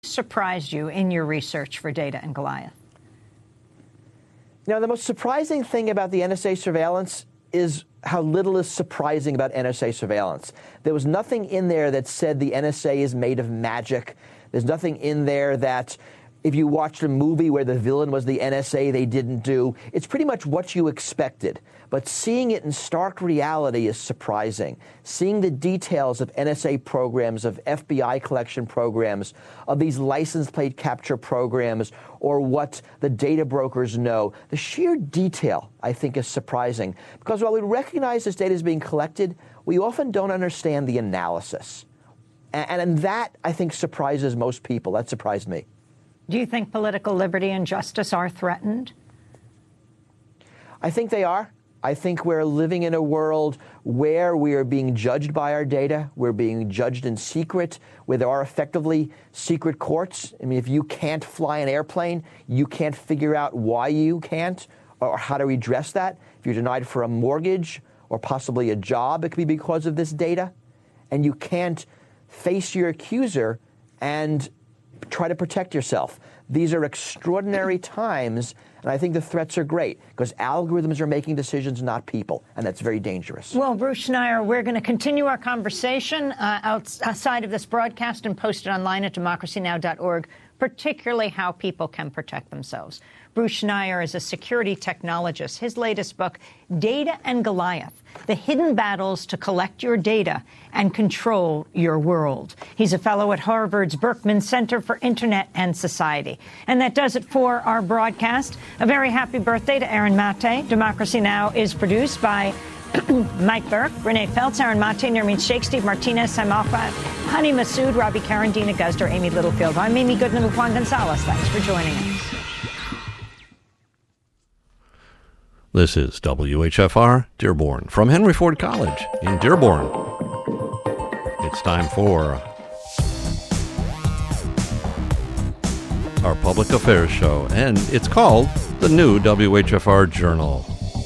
surprised you in your research for Data and Goliath? Now, the most surprising thing about the NSA surveillance is how little is surprising about NSA surveillance. There was nothing in there that said the NSA is made of magic. There's nothing in there that if you watched a movie where the villain was the NSA, they didn't do. It's pretty much what you expected. But seeing it in stark reality is surprising. Seeing the details of NSA programs, of FBI collection programs, of these license plate capture programs, or what the data brokers know, the sheer detail, I think, is surprising. Because while we recognize this data is being collected, we often don't understand the analysis. And that, I think, surprises most people. That surprised me. Do you think political liberty and justice are threatened? I think they are. I think we're living in a world where we are being judged by our data. We're being judged in secret, where there are effectively secret courts. I mean, if you can't fly an airplane, you can't figure out why you can't or how to redress that. If you're denied for a mortgage or possibly a job, it could be because of this data. And you can't face your accuser and try to protect yourself. These are extraordinary times, and I think the threats are great because algorithms are making decisions, not people, and that's very dangerous. Well, Bruce Schneier, we're going to continue our conversation outside of this broadcast and post it online at democracynow.org, particularly how people can protect themselves. Bruce Schneier is a security technologist. His latest book, Data and Goliath, The Hidden Battles to Collect Your Data and Control Your World. He's a fellow at Harvard's Berkman Center for Internet and Society. And that does it for our broadcast. A very happy birthday to Aaron Mate. Democracy Now! Is produced by Mike Burke, Renee Feltz, Aaron Mate, Nermeen Sheikh, Steve Martinez, Sam Alfa, Hani Massoud, Robbie Karen, Dina Guzder, Amy Littlefield. I'm Amy Goodman with Juan Gonzalez. Thanks for joining us. This is WHFR Dearborn from Henry Ford College in Dearborn. It's time for our public affairs show, and it's called the New WHFR Journal.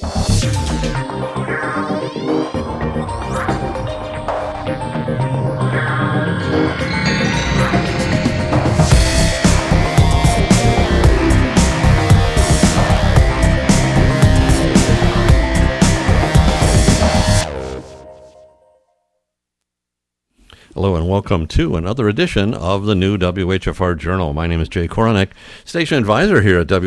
Hello and welcome to another edition of the new WHFR Journal. My name is Jay Koronek, station advisor here at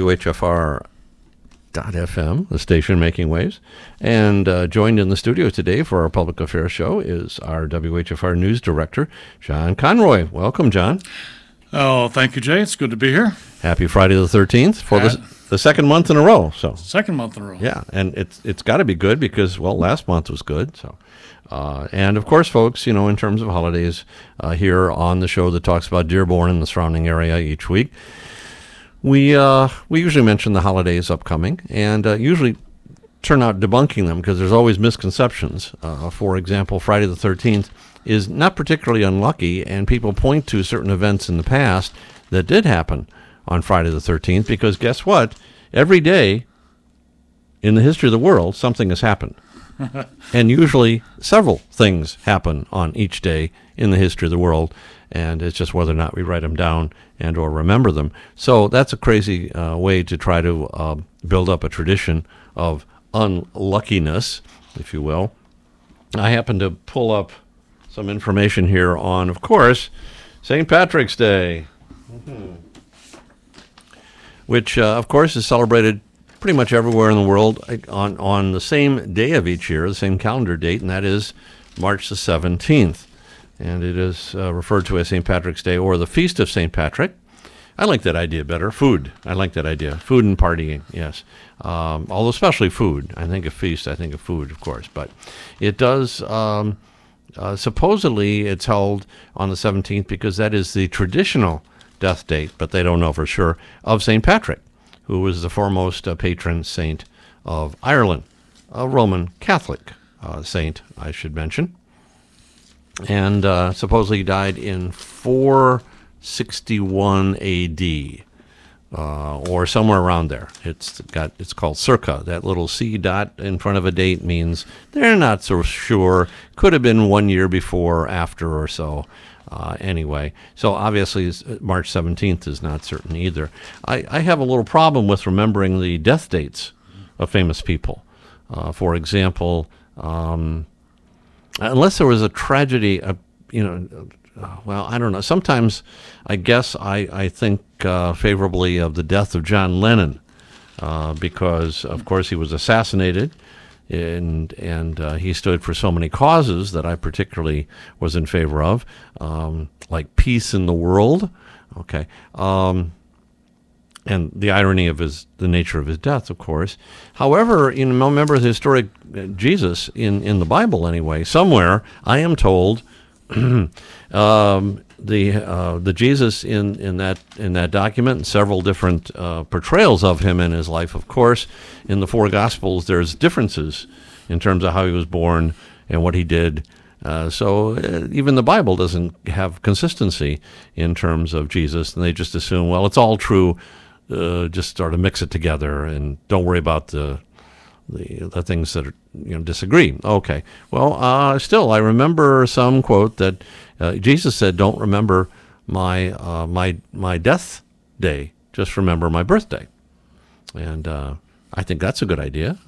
WHFR.FM, the station making waves. And joined in the studio today for our public affairs show is our WHFR news director, John Conroy. Welcome, John. Oh, thank you, Jay. It's good to be here. Happy Friday the 13th for the second month in a row. Second month in a row. Yeah, and it's got to be good because, well, last month was good, so... and of course, folks, you know, in terms of holidays, here on the show that talks about Dearborn and the surrounding area each week, we usually mention the holidays upcoming and usually turn out debunking them because there's always misconceptions. For example, Friday the 13th is not particularly unlucky, and people point to certain events in the past that did happen on Friday the 13th because guess what? Every day in the history of the world, something has happened. And usually several things happen on each day in the history of the world, and it's just whether or not we write them down and or remember them. So that's a crazy way to try to build up a tradition of unluckiness, if you will. I happen to pull up some information here on, of course, St. Patrick's Day, which, of course, is celebrated pretty much everywhere in the world on the same day of each year, the same calendar date, and that is March the 17th. And it is referred to as St. Patrick's Day or the Feast of St. Patrick. I like that idea better. Food. I like that idea. Food and partying, yes. Although especially food. I think of feast, I think of food, of course. But it does, supposedly it's held on the 17th because that is the traditional death date, but they don't know for sure, of St. Patrick, who was the foremost patron saint of Ireland, a Roman Catholic saint, I should mention. And supposedly died in 461 A.D., or somewhere around there. It's called circa. That little C dot in front of a date means they're not so sure. Could have been 1 year before or after or so. Anyway, so obviously March 17th is not certain either. I have a little problem with remembering the death dates of famous people. For example, unless there was a tragedy, well, I don't know. Sometimes I guess I think favorably of the death of John Lennon because, of course, he was assassinated. And he stood for so many causes that I particularly was in favor of, like peace in the world, okay, and the irony of the nature of his death, of course. However, remember the story Jesus in the Bible anyway. Somewhere I am told the Jesus in that document, and several different portrayals of him in his life. Of course, in the four Gospels, there's differences in terms of how he was born and what he did. So even the Bible doesn't have consistency in terms of Jesus, and they just assume, well, it's all true. Just sort of mix it together and don't worry about the things that are, disagree. Okay. Well, still, I remember some quote that Jesus said, "Don't remember my death day. Just remember my birthday." And I think that's a good idea.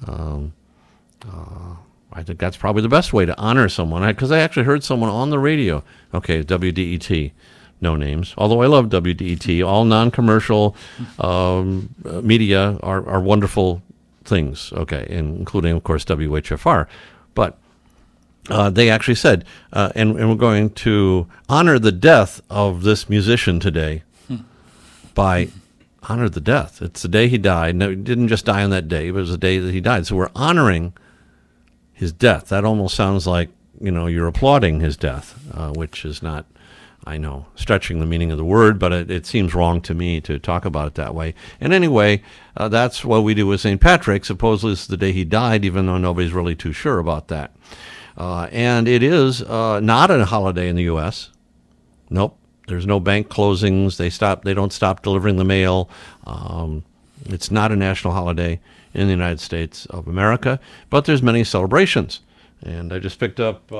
I think that's probably the best way to honor someone. Because I actually heard someone on the radio. Okay, WDET. No names. Although I love WDET. All non-commercial media are wonderful things, okay, including, of course, WHFR. But they actually said, and we're going to honor the death of this musician today by honor the death. It's the day he died. No, he didn't just die on that day, but it was the day that he died. So we're honoring his death. That almost sounds like, you're applauding his death, which is not, I know, stretching the meaning of the word, but it seems wrong to me to talk about it that way. And anyway, that's what we do with St. Patrick. Supposedly this is the day he died, even though nobody's really too sure about that. And it is not a holiday in the U.S. Nope. There's no bank closings. They don't stop delivering the mail. It's not a national holiday in the United States of America, but there's many celebrations. And I just picked up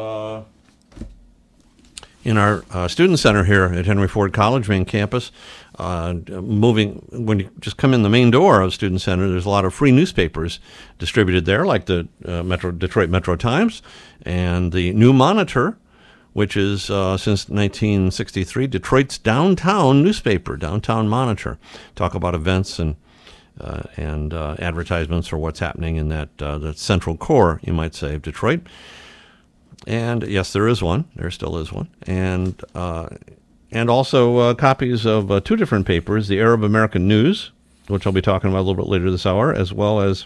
in our student center here at Henry Ford College main campus, when you just come in the main door of Student Center, there's a lot of free newspapers distributed there, like the Detroit Metro Times and the New Monitor, which is, since 1963, Detroit's downtown newspaper, Downtown Monitor. Talk about events and advertisements for what's happening in that central core, you might say, of Detroit. And yes, there is one. There still is one. And also copies of two different papers, the Arab American News, which I'll be talking about a little bit later this hour, as well as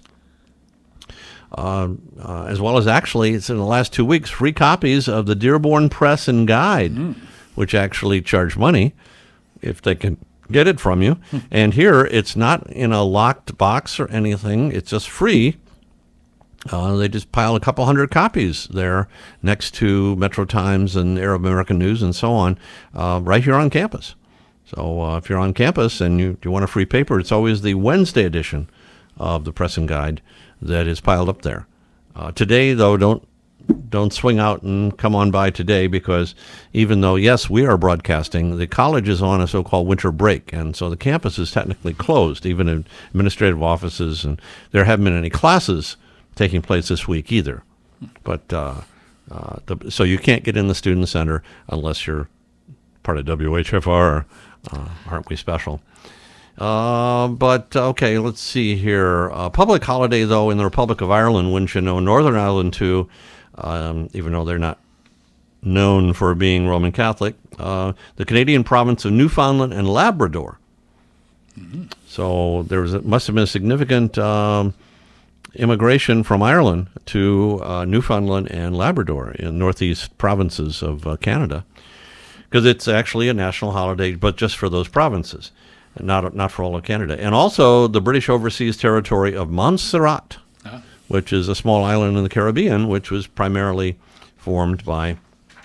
actually, it's in the last 2 weeks, free copies of the Dearborn Press and Guide, which actually charge money if they can get it from you. And here, it's not in a locked box or anything. It's just free. They just piled a couple hundred copies there next to Metro Times and Arab American News and so on, right here on campus. So if you're on campus and you want a free paper, it's always the Wednesday edition of the Press and Guide that is piled up there. Today, though, don't swing out and come on by today, because even though, yes, we are broadcasting, the college is on a so-called winter break, and so the campus is technically closed, even in administrative offices, and there haven't been any classes taking place this week either. But so you can't get in the student center unless you're part of WHFR. Aren't we special? But okay, let's see here. Public holiday, though, in the Republic of Ireland, wouldn't you know? Northern Ireland, too, even though they're not known for being Roman Catholic. The Canadian province of Newfoundland and Labrador. So must have been a significant immigration from Ireland to Newfoundland and Labrador in northeast provinces of Canada, because it's actually a national holiday, but just for those provinces, not for all of Canada. And also the British Overseas Territory of Montserrat, which is a small island in the Caribbean, which was primarily formed by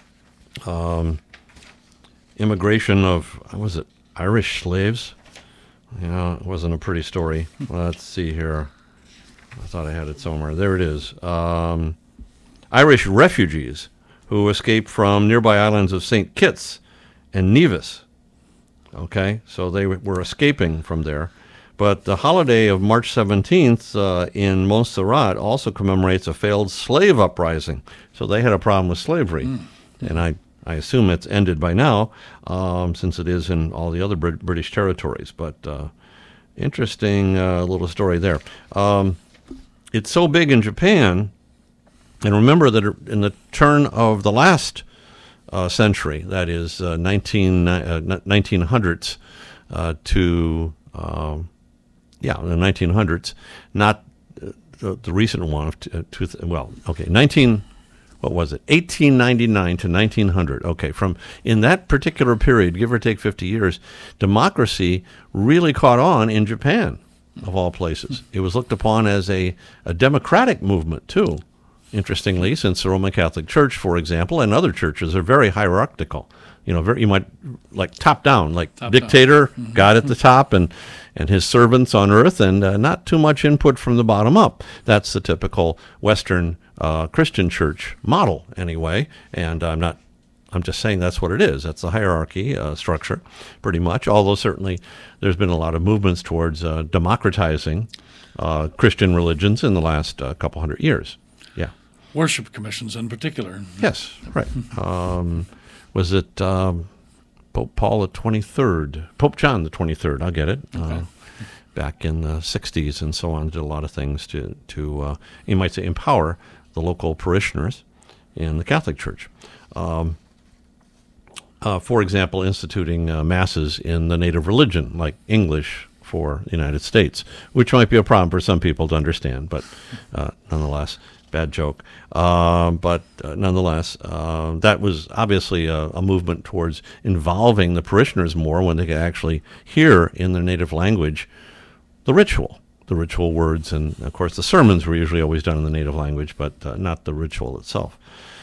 immigration of, was it Irish slaves? It wasn't a pretty story. Let's see here. I thought I had it somewhere. There it is. Irish refugees who escaped from nearby islands of St. Kitts and Nevis. Okay, so they were escaping from there. But the holiday of March 17th in Montserrat also commemorates a failed slave uprising. So they had a problem with slavery. And I assume it's ended by now, since it is in all the other British territories. But interesting little story there. It's so big in Japan, and remember that in the turn of the last century, that is 1900s to... the 1900s, not the recent one of 1899 to 1900. Okay, from in that particular period, give or take 50 years, democracy really caught on in Japan, of all places. It was looked upon as a democratic movement, too, interestingly, since the Roman Catholic Church, for example, and other churches are very hierarchical. You might like top down, like top dictator, down. God at the top, and his servants on earth, and not too much input from the bottom up. That's the typical Western Christian church model, anyway. And I'm just saying that's what it is. That's the hierarchy structure, pretty much. Although certainly there's been a lot of movements towards democratizing Christian religions in the last couple hundred years. Yeah, worship commissions in particular. Yes, right. Was it Pope Paul the 23rd? Pope John the 23rd, I'll get it. Okay. Back in the 60s and so on, did a lot of things to you might say, empower the local parishioners in the Catholic Church. For example, instituting masses in the native religion, like English for the United States, which might be a problem for some people to understand, but nonetheless... Bad joke. But nonetheless, that was obviously a movement towards involving the parishioners more when they could actually hear in their native language the ritual words. And, of course, the sermons were usually always done in the native language, but not the ritual itself.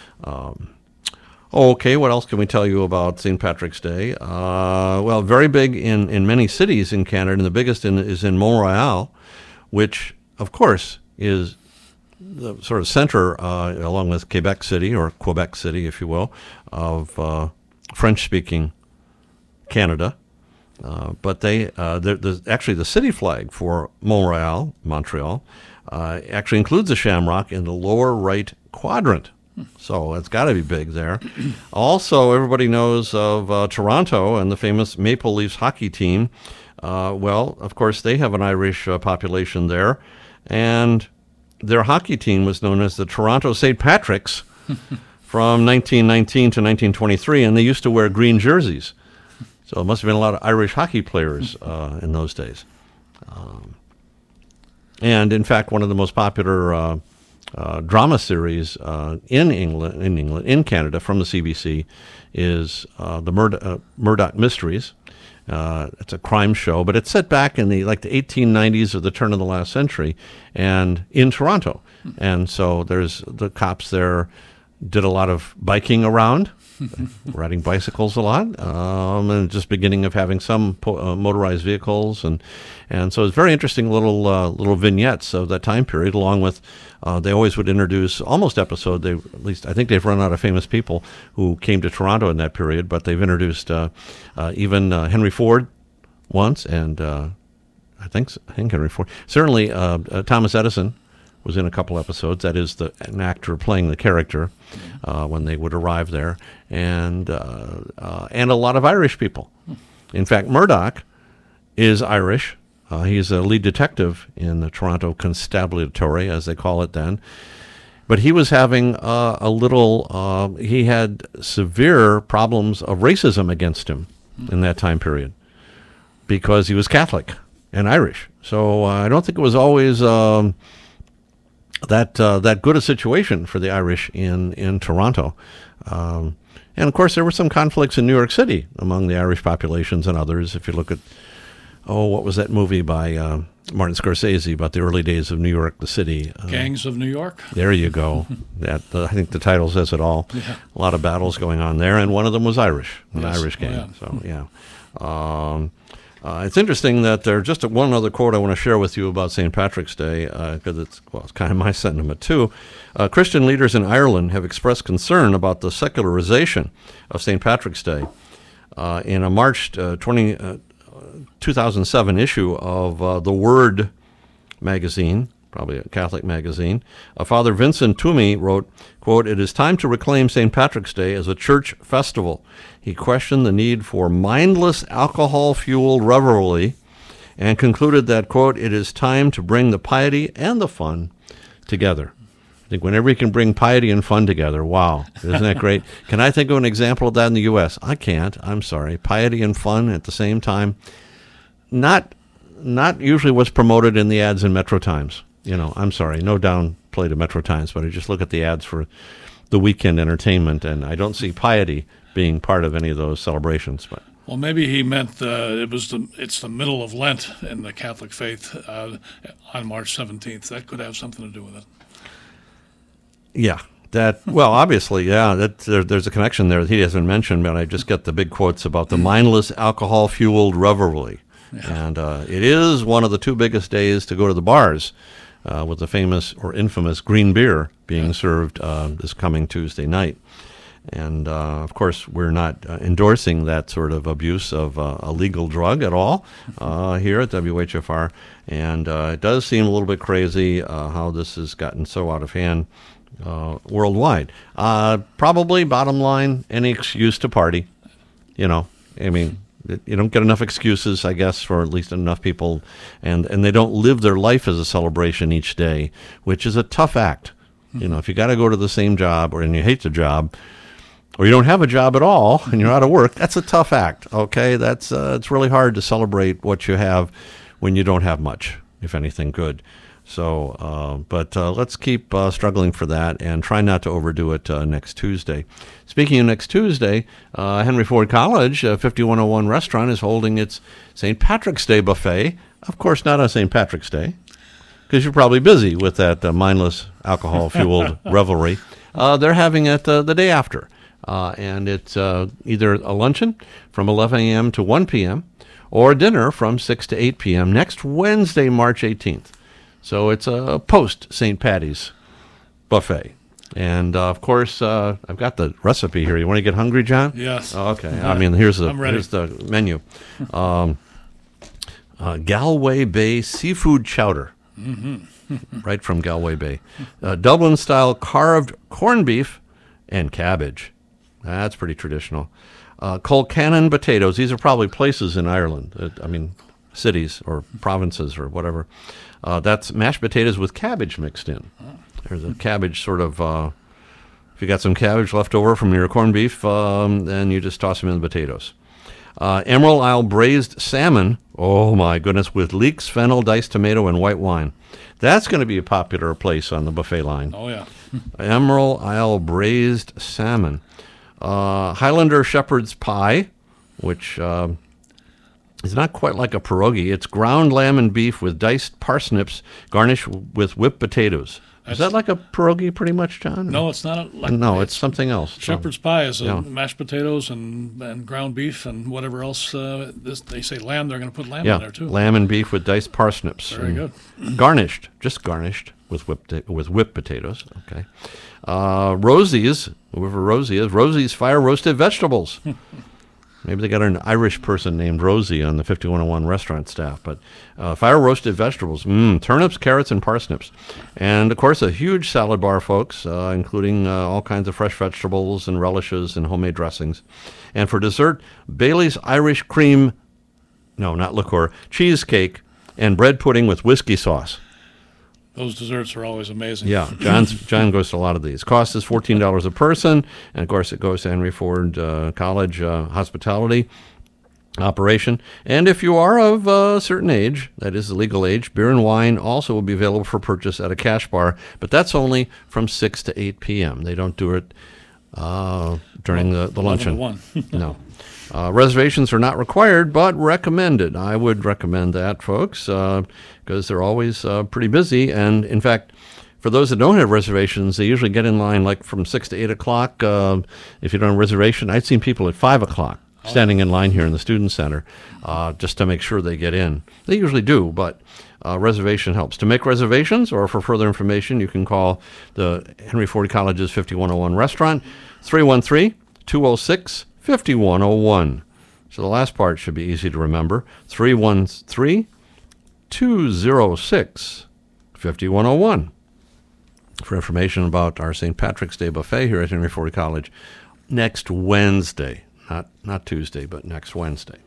Okay, what else can we tell you about St. Patrick's Day? Well, very big in many cities in Canada, and the biggest is in Montreal, which, of course, is the sort of center, along with Quebec City, or Quebec City, if you will, of French-speaking Canada. But actually the city flag for Montreal, actually includes a shamrock in the lower right quadrant. So it's got to be big there. Also, everybody knows of Toronto and the famous Maple Leafs hockey team. Well, of course, they have an Irish population there, and their hockey team was known as the Toronto St. Patrick's from 1919 to 1923, and they used to wear green jerseys. So it must have been a lot of Irish hockey players in those days. And in fact, one of the most popular drama series in Canada from the CBC is the Murdoch Mysteries. It's a crime show, but it's set back in the 1890s or the turn of the last century, and in Toronto. And so there's the cops there did a lot of biking around, riding bicycles a lot, and just beginning of having some motorized vehicles, and so it's very interesting little vignettes of that time period. Along with, they always would introduce almost episode. At least I think they've run out of famous people who came to Toronto in that period, but they've introduced even Henry Ford once, and I think Henry Ford, certainly Thomas Edison was in a couple episodes. That is an actor playing the character when they would arrive there, and a lot of Irish people. In fact, Murdoch is Irish. He's a lead detective in the Toronto Constabulary, as they call it then. But he was having he had severe problems of racism against him in that time period because he was Catholic and Irish. So I don't think it was always that good a situation for the Irish in Toronto. And of course, there were some conflicts in New York City among the Irish populations and others. If you look at, what was that movie by Martin Scorsese about the early days of New York, the city? Gangs of New York? There you go. I think the title says it all. Yeah. A lot of battles going on there, and one of them was Irish, an Irish gang. So, yeah. It's interesting that there's just one other quote I want to share with you about St. Patrick's Day, because it's kind of my sentiment too. Christian leaders in Ireland have expressed concern about the secularization of St. Patrick's Day. in a March 2007 issue of The Word magazine, probably a Catholic magazine, Father Vincent Toomey wrote, quote, "It is time to reclaim St. Patrick's Day as a church festival." He questioned the need for mindless alcohol-fueled revelry and concluded that, quote, "It is time to bring the piety and the fun together." I think whenever you can bring piety and fun together, wow, isn't that great? Can I think of an example of that in the U.S.? I can't. I'm sorry. Piety and fun at the same time. Not usually what's promoted in the ads in Metro Times. I'm sorry. No downplay to Metro Times, but I just look at the ads for the weekend entertainment, and I don't see piety being part of any of those celebrations. But Well, maybe he meant it's the middle of Lent in the Catholic faith on March 17th. That could have something to do with it. yeah, obviously, yeah, there's a connection there that he hasn't mentioned, but I just get the big quotes about the mindless alcohol-fueled revelry. Yeah. And it is one of the two biggest days to go to the bars, with the famous or infamous green beer being served this coming Tuesday night. And, of course, we're not endorsing that sort of abuse of a legal drug at all here at WHFR. And it does seem a little bit crazy how this has gotten so out of hand worldwide. Probably, bottom line, any excuse to party. You don't get enough excuses, I guess, for at least enough people. And they don't live their life as a celebration each day, which is a tough act. If you got to go to the same job and you hate the job, or you don't have a job at all and you're out of work, that's a tough act, okay? It's really hard to celebrate what you have when you don't have much, if anything good. So, but let's keep struggling for that and try not to overdo it next Tuesday. Speaking of next Tuesday, Henry Ford College 5101 restaurant is holding its St. Patrick's Day buffet. Of course, not on St. Patrick's Day, because you're probably busy with that mindless alcohol-fueled revelry. They're having it the day after. And it's either a luncheon from 11 a.m. to 1 p.m. or dinner from 6 to 8 p.m. next Wednesday, March 18th. So it's a post-St. Patty's buffet. And, of course, I've got the recipe here. You want to get hungry, John? Yes. Oh, okay. Here's I'm ready. Here's the menu. Galway Bay Seafood Chowder. Mm-hmm. Right from Galway Bay. Dublin-style carved corned beef and cabbage. That's pretty traditional. Colcannon potatoes. These are probably places in Ireland. Cities or provinces or whatever. That's mashed potatoes with cabbage mixed in. There's a cabbage sort of, if you got some cabbage left over from your corned beef, then you just toss them in the potatoes. Emerald Isle braised salmon, oh my goodness, with leeks, fennel, diced tomato, and white wine. That's going to be a popular place on the buffet line. Oh, yeah. Emerald Isle braised salmon. Highlander shepherd's pie, which is not quite like a pierogi. It's ground lamb and beef with diced parsnips garnished with whipped potatoes. Is that like a pierogi pretty much, John? No, it's not. No, it's something else. Shepherd's pie is mashed potatoes and ground beef and whatever else. They say lamb, they're going to put lamb in there, too. Lamb and beef with diced parsnips. Very good. Garnished with whipped potatoes. Okay. Rosie's, whoever Rosie is, Rosie's fire roasted vegetables. Maybe they got an Irish person named Rosie on the 5101 restaurant staff. But fire roasted vegetables, turnips, carrots, and parsnips. And, of course, a huge salad bar, folks, including all kinds of fresh vegetables and relishes and homemade dressings. And for dessert, Bailey's Irish cream, no, not liqueur, cheesecake, and bread pudding with whiskey sauce. Those desserts are always amazing. Yeah, John goes to a lot of these. Cost is $14 a person, and of course it goes to Henry Ford College hospitality operation. And if you are of a certain age, that is the legal age, beer and wine also will be available for purchase at a cash bar, but that's only from 6 to 8 p.m. They don't do it during the luncheon. 1. No. Reservations are not required, but recommended. I would recommend that, folks, because they're always pretty busy. And, in fact, for those that don't have reservations, they usually get in line like from 6 to 8 o'clock. If you don't have a reservation, I've seen people at 5 o'clock standing in line here in the Student Center just to make sure they get in. They usually do, but reservation helps. To make reservations or for further information, you can call the Henry Ford College's 5101 restaurant, 313-206-5101. So the last part should be easy to remember. 313-206-5101 for information about our St. Patrick's Day buffet here at Henry Ford College next Wednesday. Not Tuesday, but next Wednesday.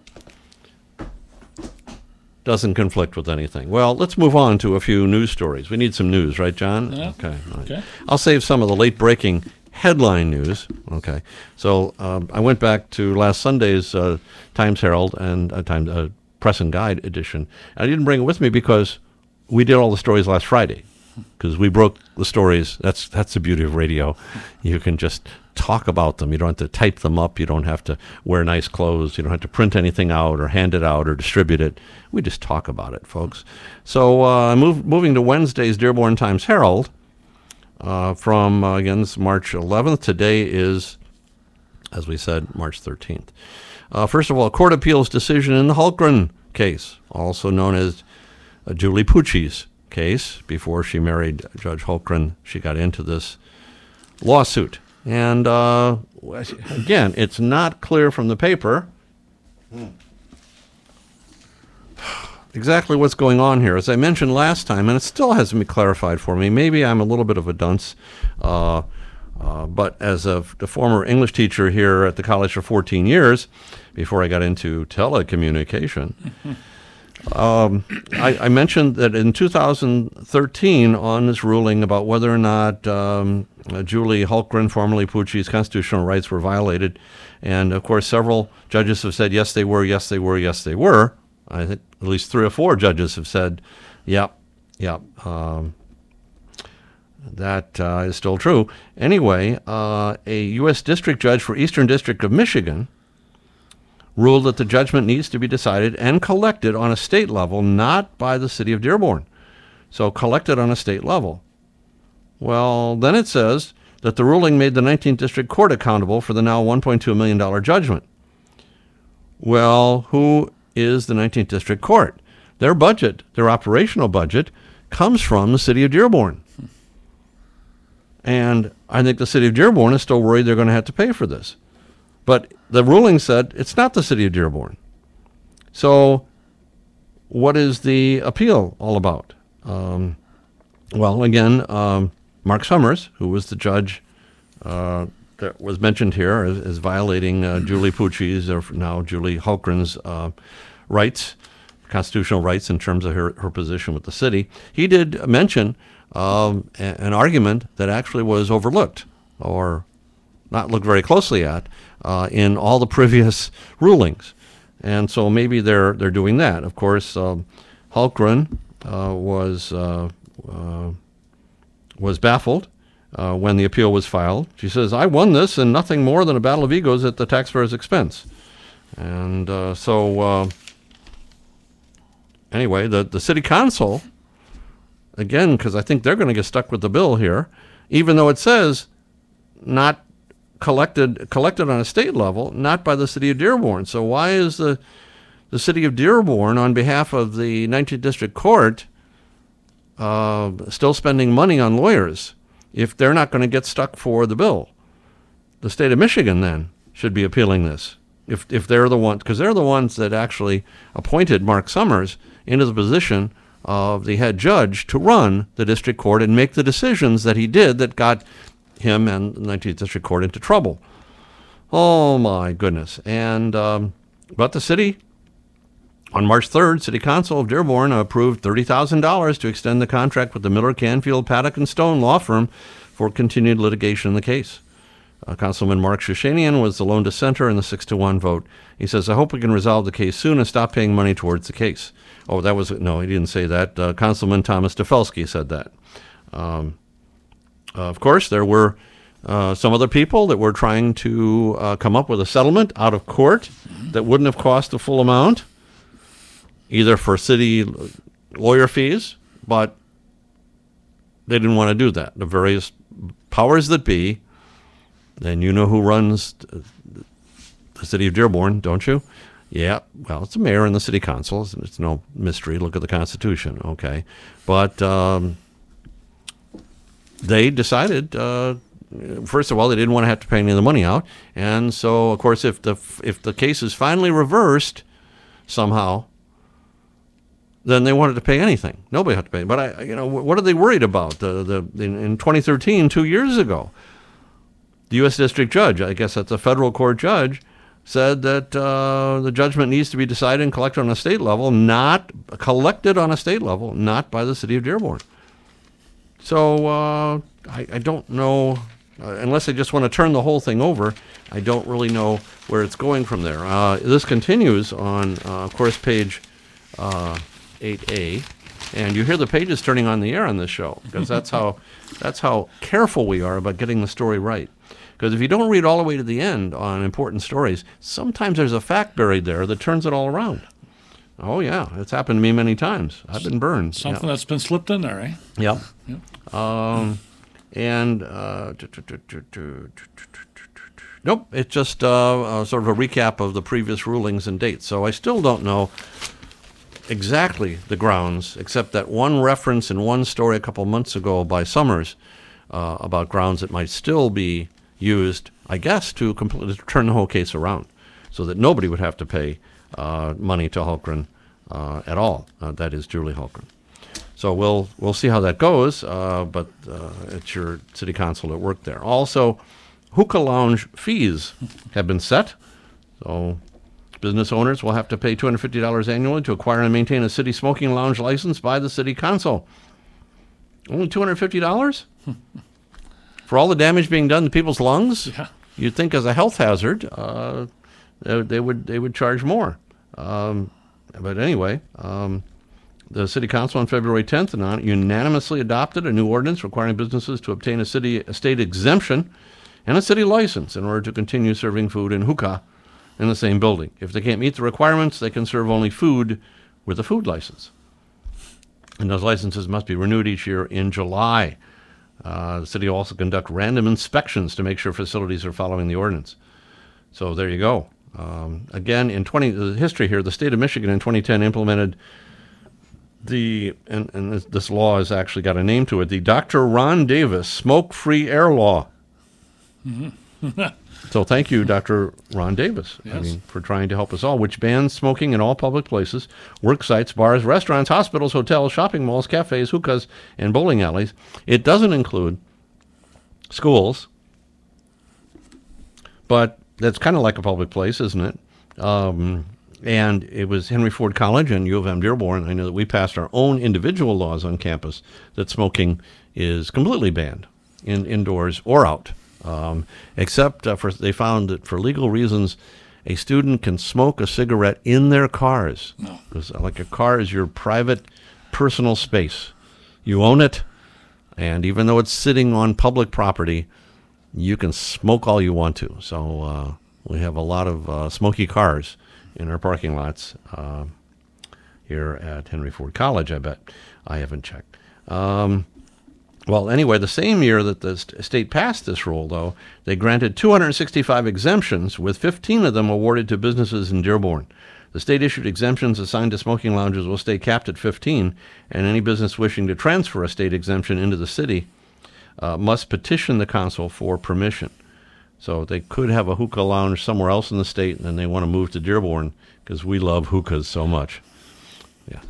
Doesn't conflict with anything. Well, let's move on to a few news stories. We need some news, right, John? Yeah. Okay. Right. Okay. I'll save some of the late-breaking headline news. Okay. So I went back to last Sunday's Times Herald and Press and Guide edition. I didn't bring it with me because we did all the stories last Friday. Because we broke the stories. That's the beauty of radio. You can just talk about them. You don't have to type them up. You don't have to wear nice clothes. You don't have to print anything out or hand it out or distribute it. We just talk about it, folks. So moving to Wednesday's Dearborn Times Herald from, again, this is March 11th. Today is, as we said, March 13th. First of all, Court Appeals decision in the Hultgren case, also known as Julie Pucci's case. Before she married Judge Hultgren, she got into this lawsuit. And again, it's not clear from the paper exactly what's going on here. As I mentioned last time, and it still hasn't been clarified for me, maybe I'm a little bit of a dunce, but as the former English teacher here at the college for 14 years, before I got into telecommunication, I mentioned that in 2013 on this ruling about whether or not Julie Hultgren, formerly Pucci's, constitutional rights were violated, and of course several judges have said yes they were, yes they were, yes they were. I think at least 3 or 4 judges have said yep, that is still true. Anyway, a U.S. District Judge for Eastern District of Michigan ruled that the judgment needs to be decided and collected on a state level, not by the city of Dearborn. So collected on a state level. Well, then it says that the ruling made the 19th District Court accountable for the now $1.2 million judgment. Well, who is the 19th District Court? Their budget, their operational budget, comes from the city of Dearborn. And I think the city of Dearborn is still worried they're going to have to pay for this. But the ruling said it's not the city of Dearborn. So what is the appeal all about? Well, again, Mark Summers, who was the judge that was mentioned here as violating Julie Pucci's, or now Julie Hultgren's rights, constitutional rights in terms of her position with the city, he did mention an argument that actually was overlooked or not looked very closely at in all the previous rulings. And so maybe they're doing that. Of course, Hultgren was baffled when the appeal was filed. She says, I won this and nothing more than a battle of egos at the taxpayer's expense. And anyway, the city council, again, because I think they're going to get stuck with the bill here, even though it says not collected on a state level, not by the city of Dearborn. So why is the city of Dearborn, on behalf of the 19th District Court, still spending money on lawyers if they're not going to get stuck for the bill? The state of Michigan then should be appealing this if they're the ones, because they're the ones that actually appointed Mark Summers into the position of the head judge to run the district court and make the decisions that he did that got him and the 19th District Court into trouble. Oh, my goodness. And but the city, on March 3rd, City Council of Dearborn approved $30,000 to extend the contract with the Miller, Canfield, Paddock & Stone law firm for continued litigation in the case. Councilman Mark Shoshanian was the lone dissenter in the 6-1 vote. He says, I hope we can resolve the case soon and stop paying money towards the case. Oh, no, he didn't say that. Councilman Thomas Defelsky said that. Of course, there were some other people that were trying to come up with a settlement out of court that wouldn't have cost the full amount, either for city lawyer fees, but they didn't want to do that. The various powers that be, and you know who runs the city of Dearborn, don't you? Yeah, well, it's the mayor and the city council. It's no mystery. Look at the Constitution, okay? But they decided first of all, they didn't want to have to pay any of the money out. And so, of course, if the case is finally reversed somehow, then they wanted to pay anything. Nobody had to pay. But what are they worried about? In 2013, 2 years ago, the U.S. District Judge, I guess that's a federal court judge, said that the judgment needs to be decided and collected on a state level, not by the city of Dearborn. So I don't know, unless they just want to turn the whole thing over, I don't really know where it's going from there. This continues on, of course, page 8A, and you hear the pages turning on the air on this show, because that's how careful we are about getting the story right. Because if you don't read all the way to the end on important stories, sometimes there's a fact buried there that turns it all around. Oh, yeah. It's happened to me many times. I've been burned. Something that's been slipped in there, eh? Yep. Nope. It's just sort of a recap of the previous rulings and dates. So I still don't know exactly the grounds, except that one reference in one story a couple months ago by Summers about grounds that might still be used, I guess, to turn the whole case around, so that nobody would have to pay money to Hultgren at all. That is Julie Hultgren. So we'll see how that goes, but it's your city council at work there. Also, hookah lounge fees have been set. So business owners will have to pay $250 annually to acquire and maintain a city smoking lounge license by the city council. Only $250? For all the damage being done to people's lungs? Yeah. You'd think as a health hazard, they would charge more. But anyway, the City Council on February 10th unanimously adopted a new ordinance requiring businesses to obtain a state exemption and a city license in order to continue serving food and hookah in the same building. If they can't meet the requirements, they can serve only food with a food license. And those licenses must be renewed each year in July. The city will also conduct random inspections to make sure facilities are following the ordinance. So there you go. Again, the history here, the state of Michigan in 2010 implemented this law has actually got a name to it, the Dr. Ron Davis Smoke-Free Air Law. Mm-hmm. So thank you, Dr. Ron Davis, yes. For trying to help us all, which bans smoking in all public places, work sites, bars, restaurants, hospitals, hotels, shopping malls, cafes, hookahs, and bowling alleys. It doesn't include schools, but that's kind of like a public place, isn't it? And it was Henry Ford College and U of M Dearborn. I know that we passed our own individual laws on campus that smoking is completely banned indoors or out. Except they found that for legal reasons, a student can smoke a cigarette in their cars. No. Because like a car is your private, personal space. You own it, and even though it's sitting on public property, you can smoke all you want to. So we have a lot of smoky cars in our parking lots here at Henry Ford College, I bet. I haven't checked. Well, anyway, the same year that the state passed this rule, though, they granted 265 exemptions, with 15 of them awarded to businesses in Dearborn. The state issued exemptions assigned to smoking lounges will stay capped at 15, and any business wishing to transfer a state exemption into the city must petition the council for permission. So they could have a hookah lounge somewhere else in the state, and then they want to move to Dearborn because we love hookahs so much. Yeah.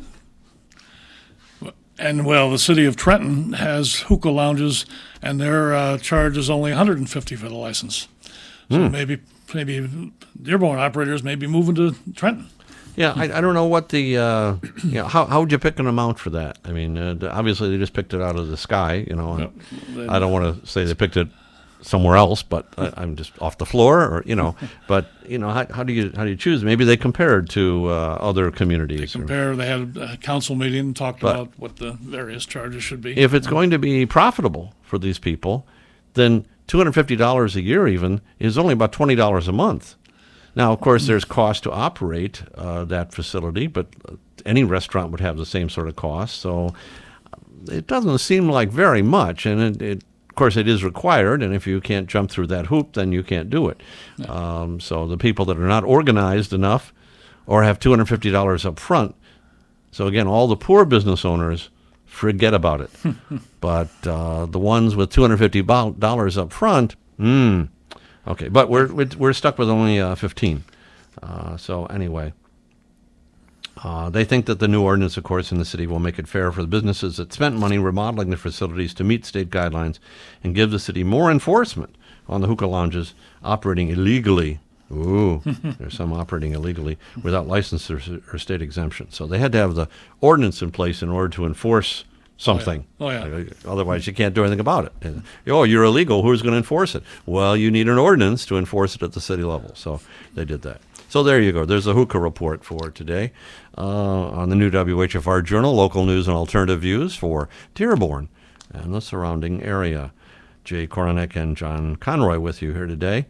And, well, the city of Trenton has hookah lounges, and their charge is only $150 for the license. So maybe Dearborn operators may be moving to Trenton. Yeah, I don't know what the how would you pick an amount for that? I mean, obviously they just picked it out of the sky, And I don't want to say they picked it somewhere else, but I'm just off the floor, or But how do you choose? Maybe they compared to other communities. They had a council meeting and talked about what the various charges should be. If it's going to be profitable for these people, then $250 a year even is only about $20 a month. Now, of course, there's cost to operate that facility, but any restaurant would have the same sort of cost. So it doesn't seem like very much, and of course, it is required, and if you can't jump through that hoop, then you can't do it. No. So the people that are not organized enough or have $250 up front, so again, all the poor business owners forget about it. But the ones with $250 up front, okay. But we're stuck with only 15. So anyway, they think that the new ordinance, of course, in the city will make it fair for the businesses that spent money remodeling the facilities to meet state guidelines and give the city more enforcement on the hookah lounges operating illegally. Ooh, there's some operating illegally without license or state exemption. So they had to have the ordinance in place in order to enforce something. Oh, yeah. Otherwise, you can't do anything about it. And, oh, you're illegal. Who's going to enforce it? Well, you need an ordinance to enforce it at the city level. So they did that. So there you go. There's a hookah report for today on the new WHFR Journal, local news and alternative views for Dearborn and the surrounding area. Jay Koronek and John Conroy with you here today.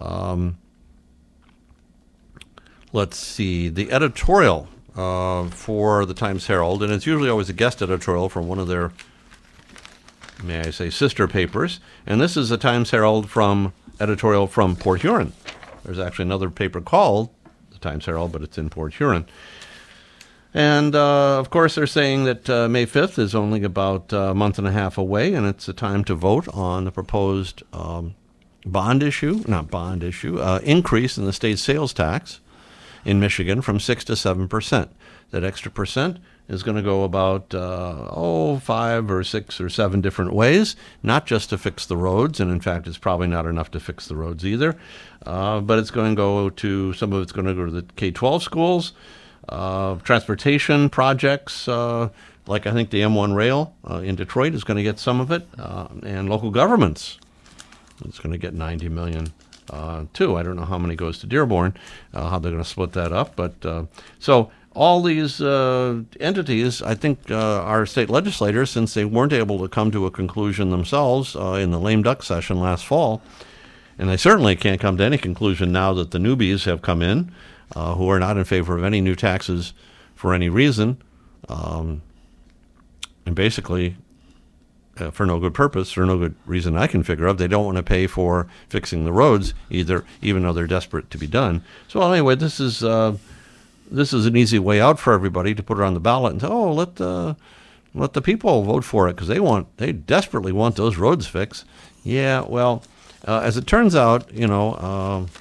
Let's see, the editorial for the Times-Herald, and it's usually always a guest editorial from one of their, may I say, sister papers. And this is a Times-Herald editorial from Port Huron. There's actually another paper called the Times-Herald, but it's in Port Huron. And, of course, they're saying that May 5th is only about a month and a half away, and it's a time to vote on the proposed increase in the state sales tax in Michigan from 6 to 7%. That extra percent is going to go about 5 or 6 or 7 different ways, not just to fix the roads, and in fact it's probably not enough to fix the roads either, but it's going to go to, some of it's going to go to the K-12 schools, transportation projects, like I think the M1 rail in Detroit is going to get some of it, and local governments, it's going to get $90 million. Too. I don't know how many goes to Dearborn, how they're going to split that up. But so all these entities, I think, our state legislators, since they weren't able to come to a conclusion themselves in the lame duck session last fall, and they certainly can't come to any conclusion now that the newbies have come in, who are not in favor of any new taxes for any reason, and basically for no good purpose, or no good reason I can figure out. They don't want to pay for fixing the roads either, even though they're desperate to be done. So anyway, this is an easy way out for everybody to put it on the ballot and say, oh, let the people vote for it because they desperately want those roads fixed. Yeah, well, as it turns out, kind of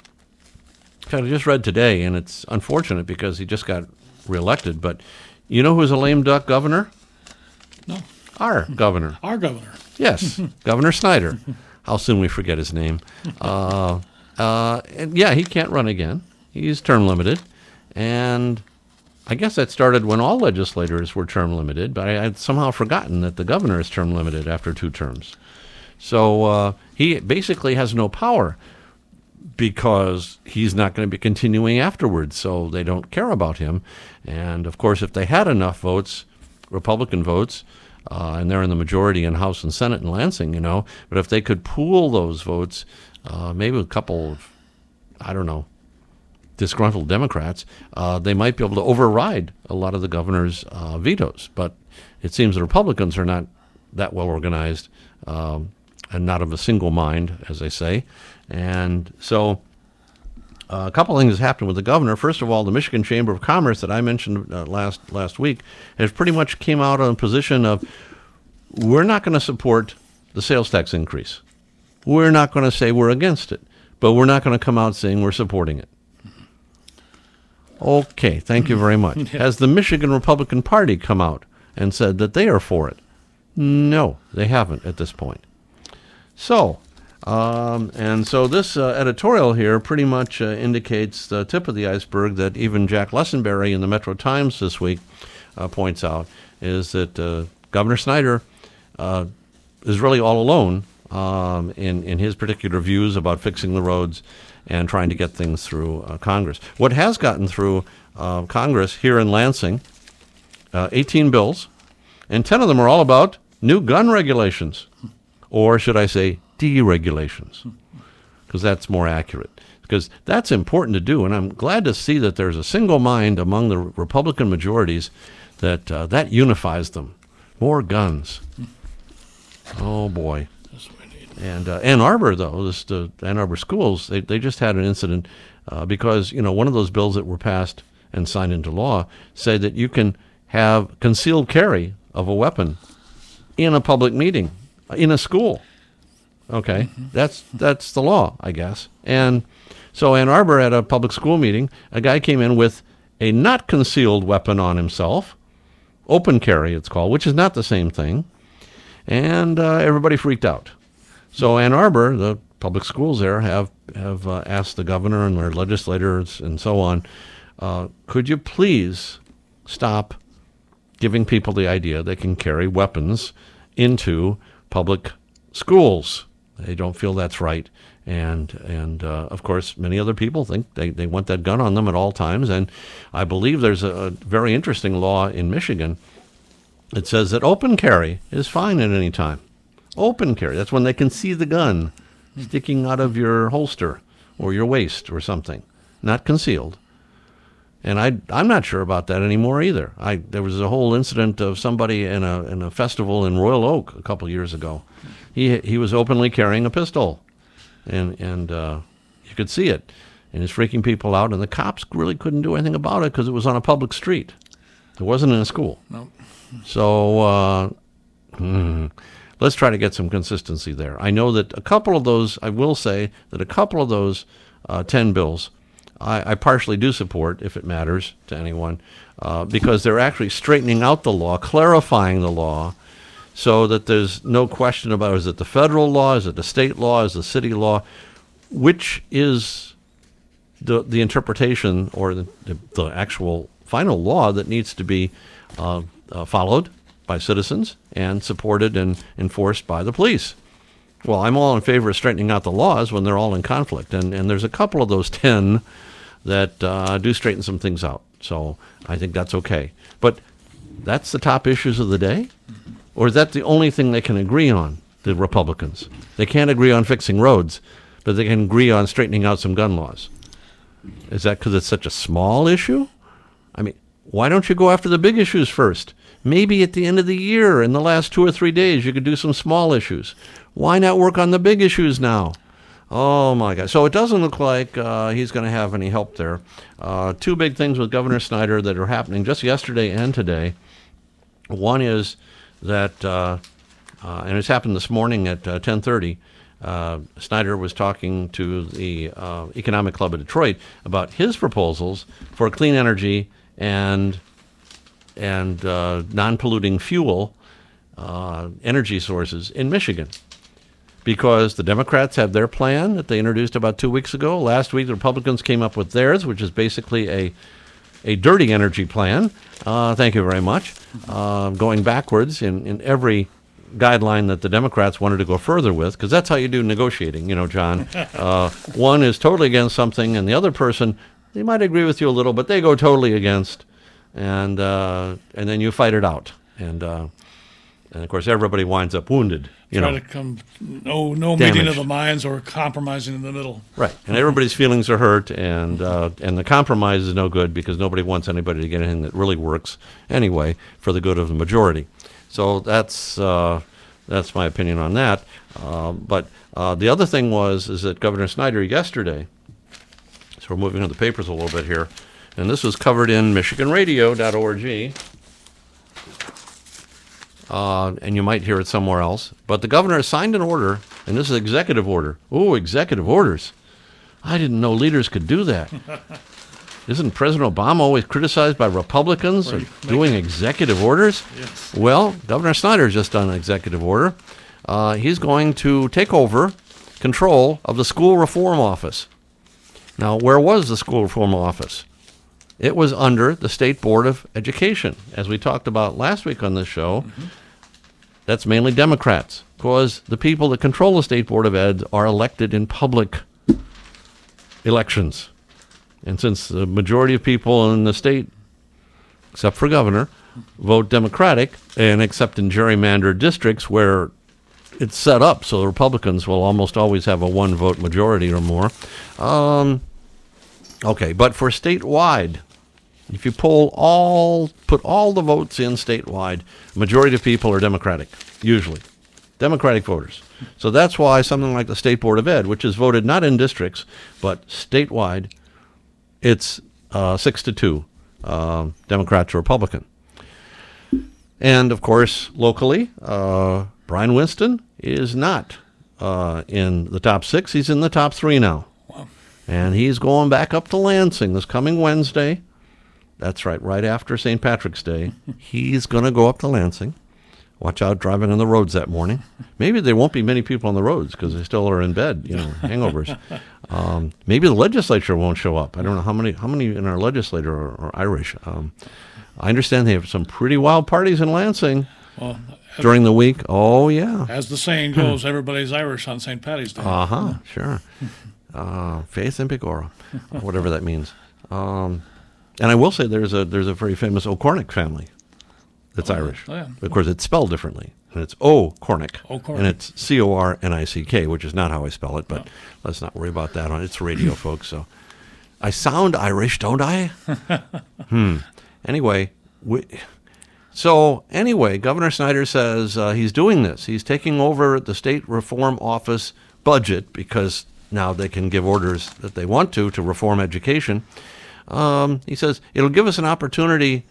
just read today, and it's unfortunate because he just got reelected. But you know who's a lame duck governor? No. Our governor. Our governor. Yes, Governor Snyder. How soon we forget his name. And yeah, he can't run again. He's term limited. And I guess that started when all legislators were term limited, but I had somehow forgotten that the governor is term limited after 2 terms. So he basically has no power because he's not going to be continuing afterwards, so they don't care about him. And, of course, if they had enough votes, Republican votes, and they're in the majority in House and Senate in Lansing, but if they could pool those votes, maybe a couple of, I don't know, disgruntled Democrats, they might be able to override a lot of the governor's vetoes. But it seems the Republicans are not that well organized and not of a single mind, as they say. And so a couple of things happened with the governor. First of all, the Michigan Chamber of Commerce that I mentioned last week has pretty much came out on a position of, we're not going to support the sales tax increase. We're not going to say we're against it, but we're not going to come out saying we're supporting it. Okay, thank you very much. Has the Michigan Republican Party come out and said that they are for it? No, they haven't at this point. So, and so this editorial here pretty much indicates the tip of the iceberg that even Jack Lessenberry in the Metro Times this week points out, is that Governor Snyder is really all alone in his particular views about fixing the roads and trying to get things through Congress. What has gotten through Congress here in Lansing, 18 bills, and 10 of them are all about new gun regulations, or should I say deregulations, because that's more accurate. Because that's important to do, and I'm glad to see that there's a single mind among the Republican majorities that that unifies them. More guns. Oh, boy. And Ann Arbor, though, Ann Arbor schools, they just had an incident because, one of those bills that were passed and signed into law say that you can have concealed carry of a weapon in a public meeting, in a school. Okay, that's the law, I guess. And so Ann Arbor, at a public school meeting, a guy came in with a not concealed weapon on himself, open carry it's called, which is not the same thing, and everybody freaked out. So Ann Arbor, the public schools there, have asked the governor and their legislators and so on, could you please stop giving people the idea they can carry weapons into public schools? They don't feel that's right. And of course, many other people think they want that gun on them at all times. And I believe there's a very interesting law in Michigan that says that open carry is fine at any time. Open carry, that's when they can see the gun sticking out of your holster or your waist or something, not concealed. And I'm not sure about that anymore either. There was a whole incident of somebody in a festival in Royal Oak a couple years ago. He was openly carrying a pistol, and you could see it, and it's freaking people out. And the cops really couldn't do anything about it because it was on a public street. It wasn't in a school. No. So let's try to get some consistency there. I know that a couple of those, I will say that a couple of those 10 bills, I partially do support, if it matters to anyone, because they're actually straightening out the law, clarifying the law, so that there's no question about, is it the federal law, is it the state law, is it the city law, which is the interpretation or the actual final law that needs to be followed by citizens and supported and enforced by the police. Well, I'm all in favor of straightening out the laws when they're all in conflict, and there's a couple of those 10 that do straighten some things out. So I think that's okay. But that's the top issues of the day? Or is that the only thing they can agree on, the Republicans? They can't agree on fixing roads, but they can agree on straightening out some gun laws. Is that because it's such a small issue? I mean, why don't you go after the big issues first? Maybe at the end of the year, in the last 2 or 3 days, you could do some small issues. Why not work on the big issues now? Oh, my God. So it doesn't look like he's going to have any help there. 2 big things with Governor Snyder that are happening just yesterday and today. One is that, and it's happened this morning at 10:30, Snyder was talking to the Economic Club of Detroit about his proposals for clean energy and non-polluting fuel energy sources in Michigan. Because the Democrats have their plan that they introduced about 2 weeks ago. Last week, the Republicans came up with theirs, which is basically a dirty energy plan. Thank you very much. Going backwards in every guideline that the Democrats wanted to go further with, because that's how you do negotiating, you know, John. One is totally against something, and the other person, they might agree with you a little, but they go totally against, and then you fight it out. And of course, everybody winds up wounded. Try to come, no meeting of the minds or compromising in the middle. Right, and everybody's feelings are hurt, and the compromise is no good because nobody wants anybody to get anything that really works anyway for the good of the majority. So that's my opinion on that. But the other thing is that Governor Snyder yesterday, so we're moving on the papers a little bit here, and this was covered in MichiganRadio.org. And you might hear it somewhere else. But the governor signed an order, and this is an executive order. Ooh, executive orders. I didn't know leaders could do that. Isn't President Obama always criticized by Republicans for doing executive orders? Yes. Well, Governor Snyder's just done an executive order. He's going to take over control of the School Reform Office. Now, where was the School Reform Office? It was under the State Board of Education. As we talked about last week on this show, that's mainly Democrats, because the people that control the State Board of Ed are elected in public elections. And since the majority of people in the state, except for governor, vote Democratic, and except in gerrymandered districts where it's set up so the Republicans will almost always have a 1-vote majority or more. Okay, but for statewide, if you put all the votes in statewide, majority of people are Democratic, usually. Democratic voters. So that's why something like the State Board of Ed, which is voted not in districts, but statewide, it's 6-2, Democrat to Republican. And, of course, locally, Brian Winston is not in the top 6. He's in the top 3 now. Wow. And he's going back up to Lansing this coming Wednesday. That's right after St. Patrick's Day. He's going to go up to Lansing. Watch out driving on the roads that morning. Maybe there won't be many people on the roads because they still are in bed, hangovers. Maybe the legislature won't show up. I don't know how many in our legislature are Irish. I understand they have some pretty wild parties in Lansing during the week. Oh, yeah. As the saying goes, everybody's Irish on St. Paddy's Day. Sure. Faith and Pecora, whatever that means. And I will say there's a very famous O'Cornick family that's Irish. Oh, yeah. Of course, it's spelled differently. And it's O'Cornick. O'Cornick. And it's Cornick, which is not how I spell it, but let's not worry about that. It's radio, folks. So I sound Irish, don't I? Anyway, Governor Snyder says he's doing this. He's taking over the State Reform Office budget because now they can give orders that they want to reform education. He says it'll give us an opportunity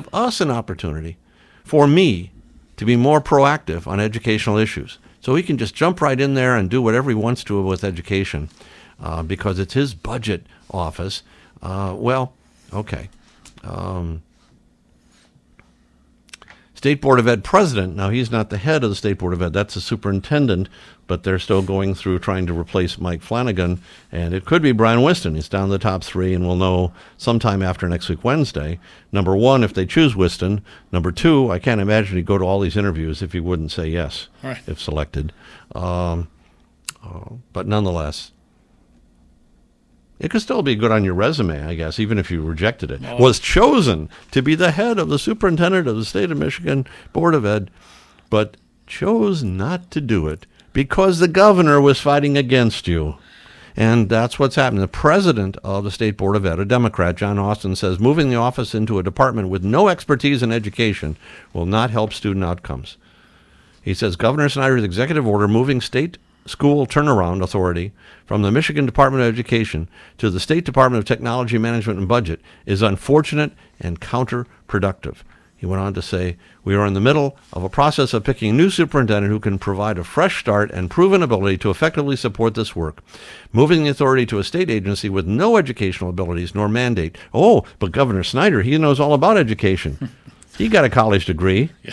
for me to be more proactive on educational issues. So he can just jump right in there and do whatever he wants to with education because it's his budget office. Okay. State Board of Ed president. Now, he's not the head of the State Board of Ed. That's the superintendent, but they're still going through trying to replace Mike Flanagan, and it could be Brian Winston. He's down the top 3, and we'll know sometime after next week, Wednesday. Number 1, if they choose Winston. Number 2, I can't imagine he'd go to all these interviews if he wouldn't say yes, if selected. But nonetheless, it could still be good on your resume, I guess, even if you rejected it. Was chosen to be the head of the superintendent of the State of Michigan Board of Ed, but chose not to do it because the governor was fighting against you. And that's what's happening. The president of the State Board of Ed, a Democrat, John Austin, says moving the office into a department with no expertise in education will not help student outcomes. He says Governor Snyder's executive order moving state school turnaround authority from the Michigan Department of Education to the State Department of Technology Management and Budget is unfortunate and counterproductive. He went on to say, we are in the middle of a process of picking a new superintendent who can provide a fresh start and proven ability to effectively support this work. Moving the authority to a state agency with no educational abilities nor mandate. Oh, but Governor Snyder, he knows all about education. He got a college degree. Yeah.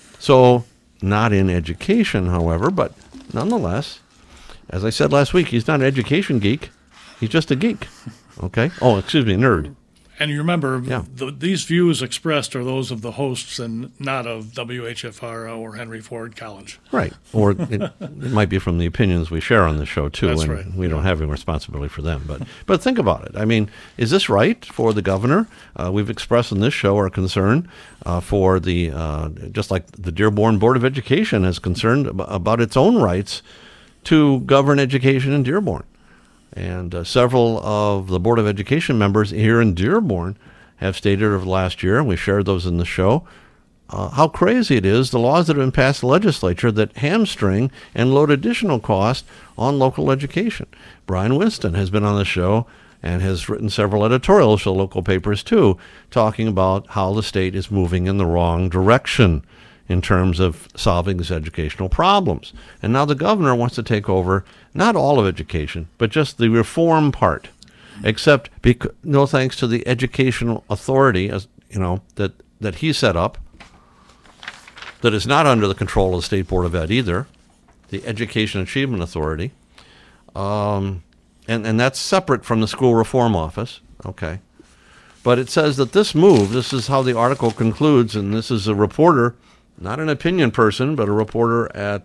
So not in education, however, but nonetheless, as I said last week, he's not an education geek. He's just a geek. Okay? Oh, excuse me, nerd. And you remember, these views expressed are those of the hosts and not of WHFR or Henry Ford College. Right. Or it might be from the opinions we share on the show, too. That's and right. We don't have any responsibility for them. But think about it. I mean, is this right for the governor? We've expressed in this show our concern for the, just like the Dearborn Board of Education is concerned about its own rights to govern education in Dearborn. And several of the Board of Education members here in Dearborn have stated over the last year, and we shared those in the show, how crazy it is, the laws that have been passed in the legislature that hamstring and load additional cost on local education. Brian Winston has been on the show and has written several editorials for local papers, too, talking about how the state is moving in the wrong direction in terms of solving these educational problems. And now the governor wants to take over not all of education, but just the reform part, except no thanks to the educational authority, that he set up, that is not under the control of the State Board of Ed either, the Education Achievement Authority, and that's separate from the School Reform Office. Okay. But it says that this is how the article concludes, and this is a reporter, not an opinion person, but a reporter at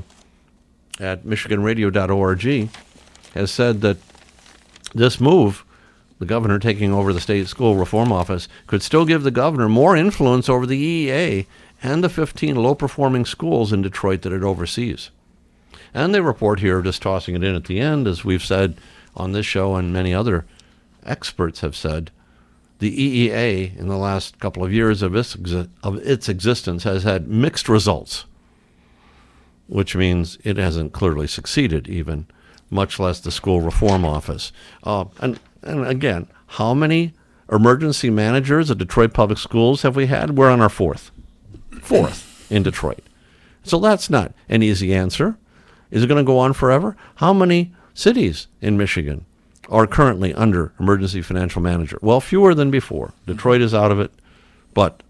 MichiganRadio.org, has said that this move, the governor taking over the State School Reform Office, could still give the governor more influence over the EEA and the 15 low-performing schools in Detroit that it oversees. And they report here, just tossing it in at the end, as we've said on this show and many other experts have said, the EEA in the last couple of years of its existence has had mixed results, which means it hasn't clearly succeeded even, much less the School Reform Office. And again, how many emergency managers at Detroit Public Schools have we had? We're on our fourth 4th in Detroit. So that's not an easy answer. Is it going to go on forever? How many cities in Michigan are currently under emergency financial manager? Well, fewer than before. Detroit is out of it, but,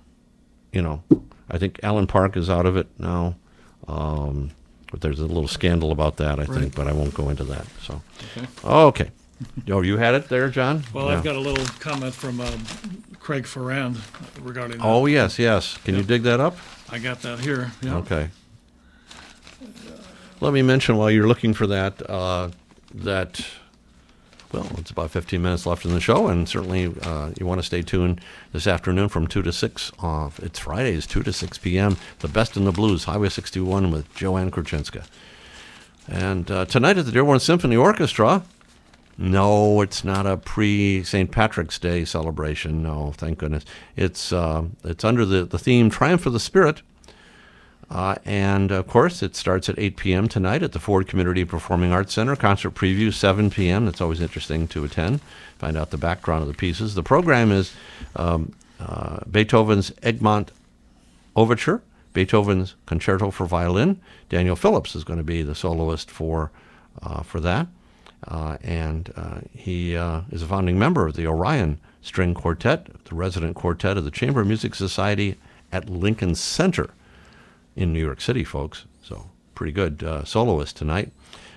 I think Allen Park is out of it now. But there's a little scandal about that, I think, but I won't go into that. So, okay. Oh, you had it there, John? Well, yeah. I've got a little comment from Craig Ferrand regarding that. Oh, yes. Can you dig that up? I got that here. Yeah. Okay. Let me mention while you're looking for that, it's about 15 minutes left in the show, and certainly you want to stay tuned this afternoon from 2 to 6. It's Fridays, 2 to 6 p.m., The Best in the Blues, Highway 61 with Joanne Kurchinska. And tonight at the Dearborn Symphony Orchestra, no, it's not a pre-St. Patrick's Day celebration. No, thank goodness. It's under the theme Triumph of the Spirit. And, of course, it starts at 8 p.m. tonight at the Ford Community Performing Arts Center. Concert preview, 7 p.m. That's always interesting to attend, find out the background of the pieces. The program is Beethoven's Egmont Overture, Beethoven's Concerto for Violin. Daniel Phillips is going to be the soloist for that. And he is a founding member of the Orion String Quartet, the resident quartet of the Chamber Music Society at Lincoln Center in New York City, folks. So pretty good soloist tonight.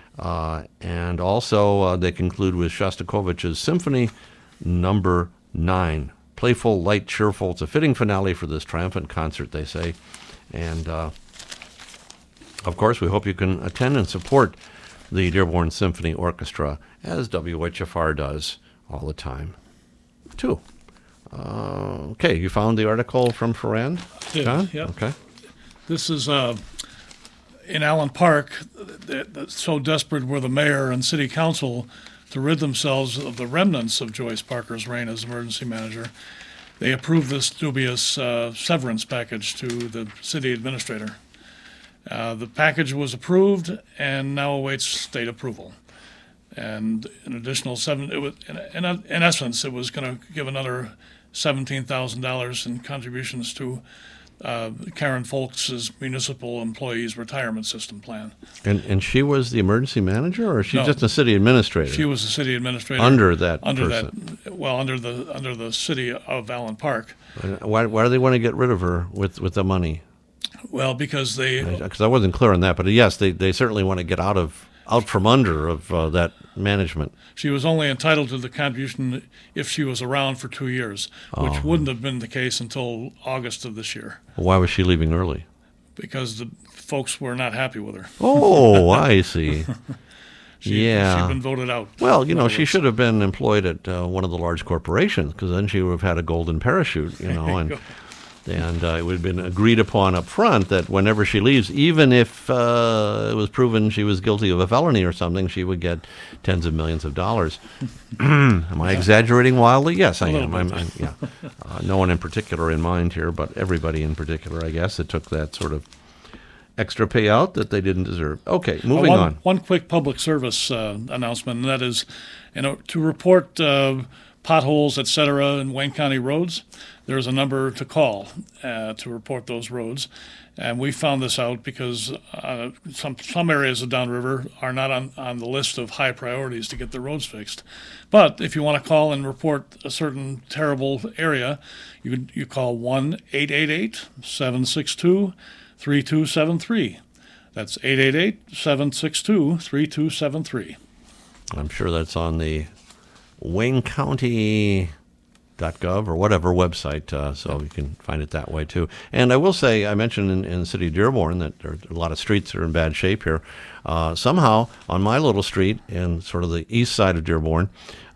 And also they conclude with Shostakovich's Symphony Number 9. Playful, light, cheerful. It's a fitting finale for this triumphant concert, they say. And, of course, we hope you can attend and support the Dearborn Symphony Orchestra, as WHFR does all the time, too. Okay, you found the article from Ferrand? John? Yep. Okay. This is in Allen Park. So desperate were the mayor and city council to rid themselves of the remnants of Joyce Parker's reign as emergency manager. They approved this dubious severance package to the city administrator. The package was approved and now awaits state approval. And an additional in essence, it was going to give another $17,000 in contributions to Karen Folks' municipal employees retirement system plan. And she was the emergency manager, or she just a city administrator? She was the city administrator under the city of Allen Park. Why do they want to get rid of her with the money? Well, because I wasn't clear on that, but yes, they certainly want to get out from under that management. She was only entitled to the contribution if she was around for 2 years, which wouldn't have been the case until August of this year. Why was she leaving early? Because the folks were not happy with her. Oh, I see. She'd been voted out. Well, she should have been employed at one of the large corporations, because then she would have had a golden parachute, and it would have been agreed upon up front that whenever she leaves, even if it was proven she was guilty of a felony or something, she would get tens of millions of dollars. Am I exaggerating wildly? Yes, I am. No one in particular in mind here, but everybody in particular, I guess, that took that sort of extra payout that they didn't deserve. Okay, moving on. One quick public service announcement, and that is, to report potholes, etc., in Wayne County roads, there's a number to call to report those roads. And we found this out because some areas of downriver are not on the list of high priorities to get the roads fixed. But if you want to call and report a certain terrible area, you call 1-888-762-3273. That's 888-762-3273. I'm sure that's on the Wayne County .gov or whatever website, so you can find it that way too. And I will say, I mentioned in the city of Dearborn that there are a lot of streets that are in bad shape here. Somehow, on my little street in sort of the east side of Dearborn,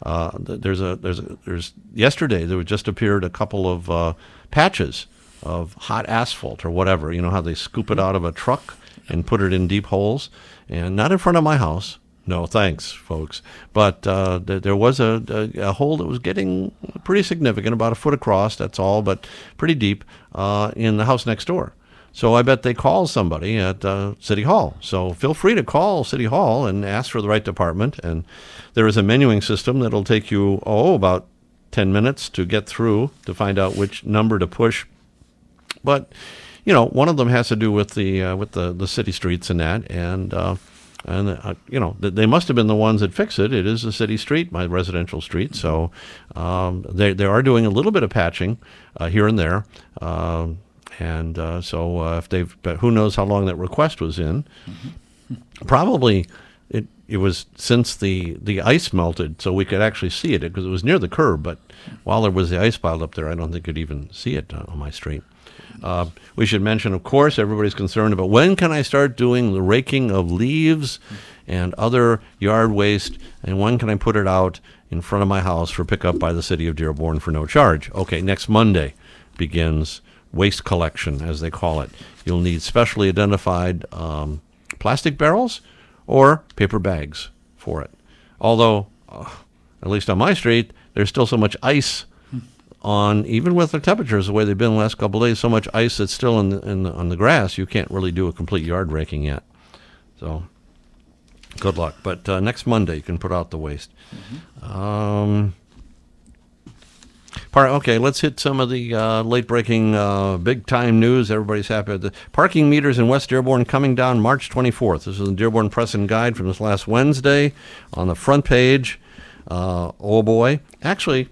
yesterday there just appeared a couple of patches of hot asphalt or whatever. You know how they scoop it out of a truck and put it in deep holes, and not in front of my house. No, thanks, folks. But there was a hole that was getting pretty significant, about a foot across, that's all, but pretty deep, in the house next door. So I bet they called somebody at City Hall. So feel free to call City Hall and ask for the right department. And there is a menuing system that will take you, about 10 minutes to get through to find out which number to push. But one of them has to do with the city streets and that, and they must have been the ones that fixed it. It is a city street, my residential street, so they are doing a little bit of patching here and there, so if but who knows how long that request was in? Probably it was since the ice melted, so we could actually see it because it was near the curb. But while there was the ice piled up there, I don't think you'd even see it on my street. We should mention, of course, everybody's concerned about when can I start doing the raking of leaves and other yard waste, and when can I put it out in front of my house for pickup by the city of Dearborn for no charge. Okay, next Monday begins waste collection, as they call it. You'll need specially identified plastic barrels or paper bags for it. Although, at least on my street, there's still so much ice on, even with the temperatures the way they've been the last couple of days, so much ice that's still on the grass, you can't really do a complete yard raking yet. So, good luck. But next Monday, you can put out the waste. Okay, let's hit some of the late-breaking, big-time news. Everybody's happy. The parking meters in West Dearborn coming down March 24th. This is the Dearborn Press and Guide from this last Wednesday on the front page. Oh, boy. Actually,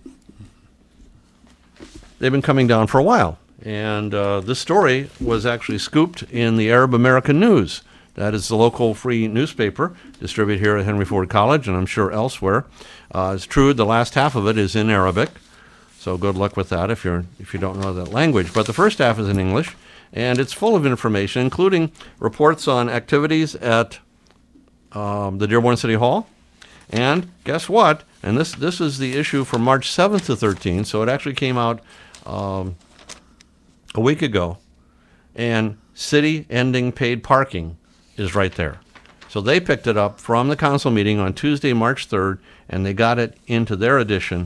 they've been coming down for a while. And this story was actually scooped in the Arab American News. That is the local free newspaper distributed here at Henry Ford College, and I'm sure elsewhere. It's true, the last half of it is in Arabic. So good luck with that if you don't know that language. But the first half is in English, and it's full of information, including reports on activities at the Dearborn City Hall. And guess what? And this is the issue from March 7th to 13th, so it actually came out a week ago. And city ending paid parking is right there. So they picked it up from the council meeting on Tuesday, March 3rd, and they got it into their edition.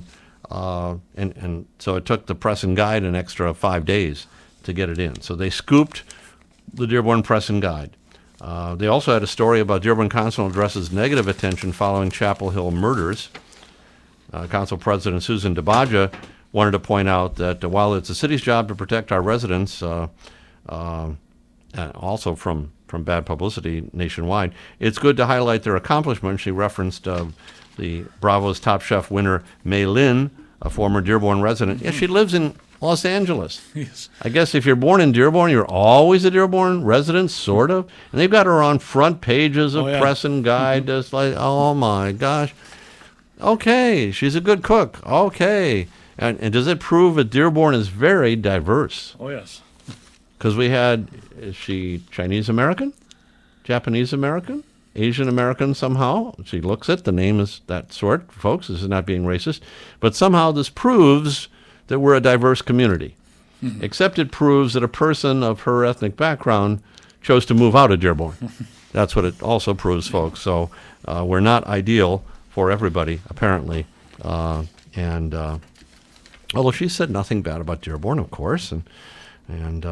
And so it took the Press and Guide an extra 5 days to get it in. So they scooped the Dearborn Press and Guide. They also had a story about Dearborn Council addresses negative attention following Chapel Hill murders. Council President Susan DeBaja wanted to point out that while it's the city's job to protect our residents, and also from bad publicity nationwide, it's good to highlight their accomplishments. She referenced the Bravo's Top Chef winner, May Lynn, a former Dearborn resident. Yeah, she lives in Los Angeles. Yes. I guess if you're born in Dearborn, you're always a Dearborn resident, sort of. And they've got her on front pages of Press and Guide. Just like, oh my gosh. Okay, she's a good cook. Okay. And does it prove that Dearborn is very diverse? Oh, yes. Because is she Chinese American? Japanese American? Asian American somehow? She looks it. The name is that sort, folks. This is not being racist. But somehow this proves that we're a diverse community. Mm-hmm. Except it proves that a person of her ethnic background chose to move out of Dearborn. That's what it also proves, folks. So we're not ideal for everybody, apparently. And although she said nothing bad about Dearborn, of course, and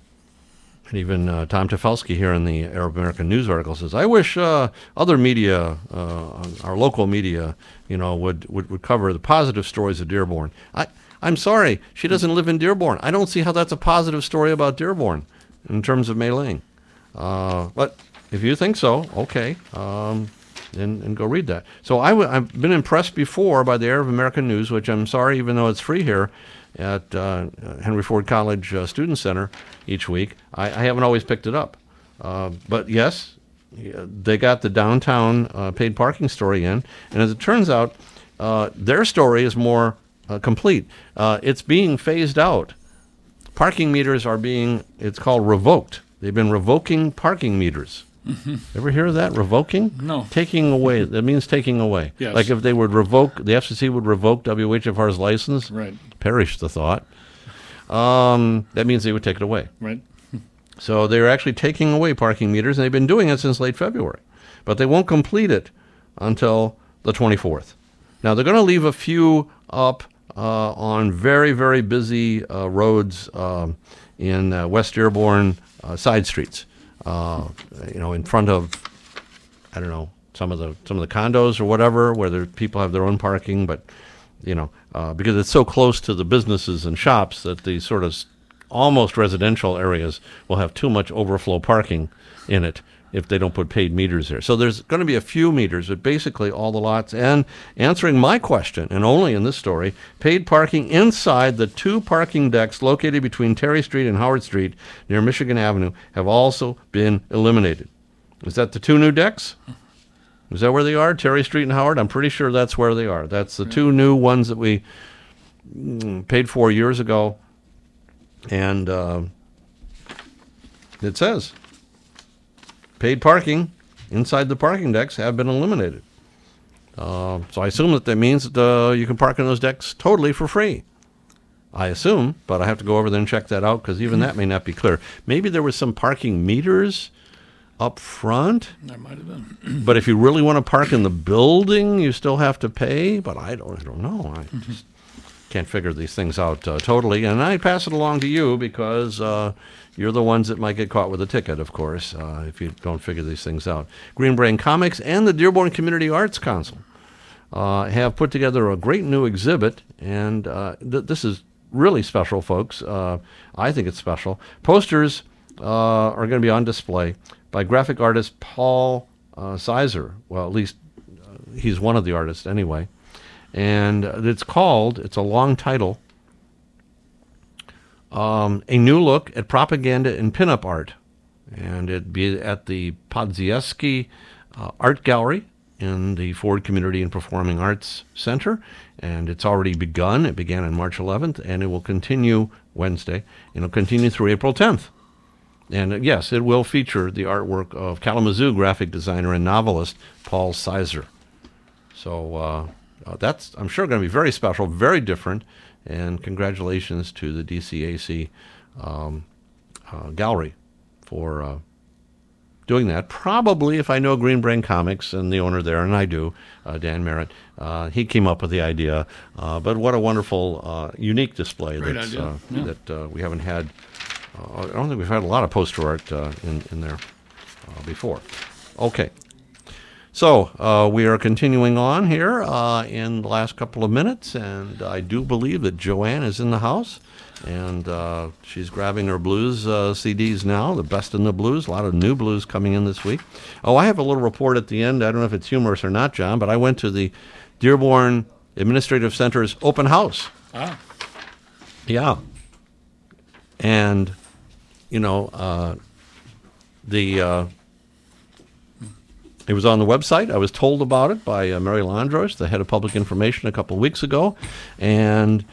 even Tom Tefelsky here in the Arab American News article says, I wish other media, our local media, would cover the positive stories of Dearborn. I'm sorry, she doesn't live in Dearborn. I don't see how that's a positive story about Dearborn in terms of Mei Ling. But if you think so, okay, and go read that. So I've been impressed before by the Arab American News, which I'm sorry, even though it's free here at Henry Ford College Student Center each week, I haven't always picked it up. But yes, they got the downtown paid parking story in, and as it turns out, their story is more complete. It's being phased out. Parking meters are it's called revoked. They've been revoking parking meters. Mm-hmm. Ever hear of that? Revoking? No. Taking away. That means taking away. Yes. Like if they would revoke, the FCC would revoke WHFR's license. Right. Perish the thought. That means they would take it away. Right. So they're actually taking away parking meters, and they've been doing it since late February. But they won't complete it until the 24th. Now, they're going to leave a few up on very, very busy roads in West Dearborn side streets. In front of, I don't know, some of the condos or whatever, where people have their own parking, but because it's so close to the businesses and shops that the sort of almost residential areas will have too much overflow parking in it if they don't put paid meters there. So there's going to be a few meters, but basically all the lots. And answering my question, and only in this story, paid parking inside the 2 parking decks located between Terry Street and Howard Street near Michigan Avenue have also been eliminated. Is that the 2 new decks? Is that where they are, Terry Street and Howard? I'm pretty sure that's where they are. That's the 2 new ones that we paid for years ago. And it says paid parking inside the parking decks have been eliminated. So I assume that means that you can park in those decks totally for free. I assume, but I have to go over there and check that out because even that may not be clear. Maybe there was some parking meters up front. There might have been. But if you really want to park in the building, you still have to pay. But I don't know. I just can't figure these things out totally. And I pass it along to you because you're the ones that might get caught with a ticket, of course, if you don't figure these things out. Green Brain Comics and the Dearborn Community Arts Council have put together a great new exhibit, and this is really special, folks. I think it's special. Posters are going to be on display by graphic artist Paul Sizer. Well, at least he's one of the artists anyway. And it's a long title, A New Look at Propaganda in Pinup Art. And it'd be at the Podziemski Art Gallery in the Ford Community and Performing Arts Center. And it's already begun. It began on March 11th, and it will continue Wednesday. And it'll continue through April 10th. And yes, it will feature the artwork of Kalamazoo graphic designer and novelist Paul Sizer. So that's, I'm sure, going to be very special, very different. And congratulations to the DCAC gallery for doing that. Probably, if I know Green Brain Comics and the owner there, and I do, Dan Merritt, he came up with the idea. But what a wonderful, unique display that we haven't had. I don't think we've had a lot of poster art in there before. Okay. So we are continuing on here in the last couple of minutes, and I do believe that Joanne is in the house, and she's grabbing her blues CDs now, the best in the blues, a lot of new blues coming in this week. Oh, I have a little report at the end. I don't know if it's humorous or not, John, but I went to the Dearborn Administrative Center's open house. Ah. Yeah. And, you know, it was on the website. I was told about it by Mary Landros, the head of public information, a couple of weeks ago. And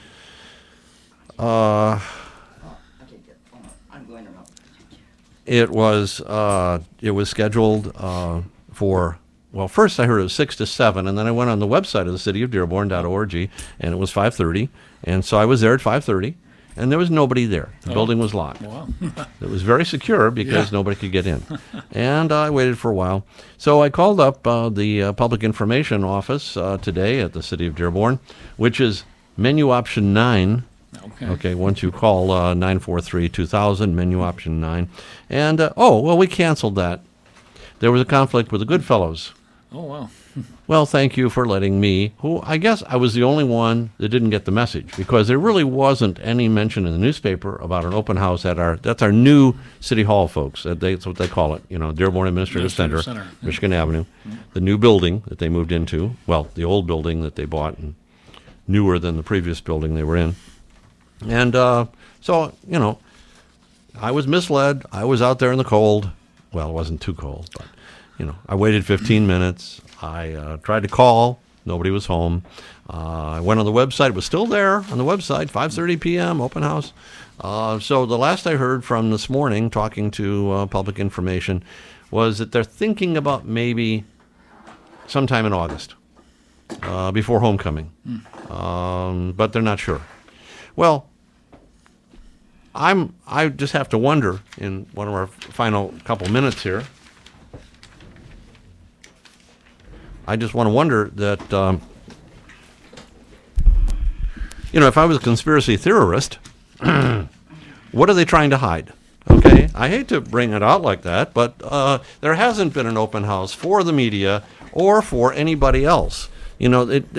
it was scheduled for, well, first I heard it was 6 to 7, and then I went on the website of the cityofdearborn.org, and it was 5:30. And so I was there at 5:30. And there was nobody there. The building was locked. Wow. It was very secure because nobody could get in. And I waited for a while. So I called up the Public Information Office today at the City of Dearborn, which is menu option 9. Okay, once you call 943-2000, menu option 9. And, we canceled that. There was a conflict with the Goodfellows. Oh, wow. Well, thank you for letting me, who I guess I was the only one that didn't get the message, because there really wasn't any mention in the newspaper about an open house at that's our new City Hall, folks. That's what they call it, Dearborn Administrative Center. Michigan Avenue, the new building that they moved into, well, the old building that they bought, and newer than the previous building they were in. And so, I was misled. I was out there in the cold. Well, it wasn't too cold, but, I waited 15 minutes. I tried to call. Nobody was home. I went on the website. It was still there on the website, 5:30 p.m., open house. So the last I heard from this morning, talking to public information, was that they're thinking about maybe sometime in August, before homecoming. But they're not sure. Well, I just have to wonder in one of our final couple minutes here. I just want to wonder that, if I was a conspiracy theorist, what are they trying to hide? Okay, I hate to bring it out like that, but there hasn't been an open house for the media or for anybody else.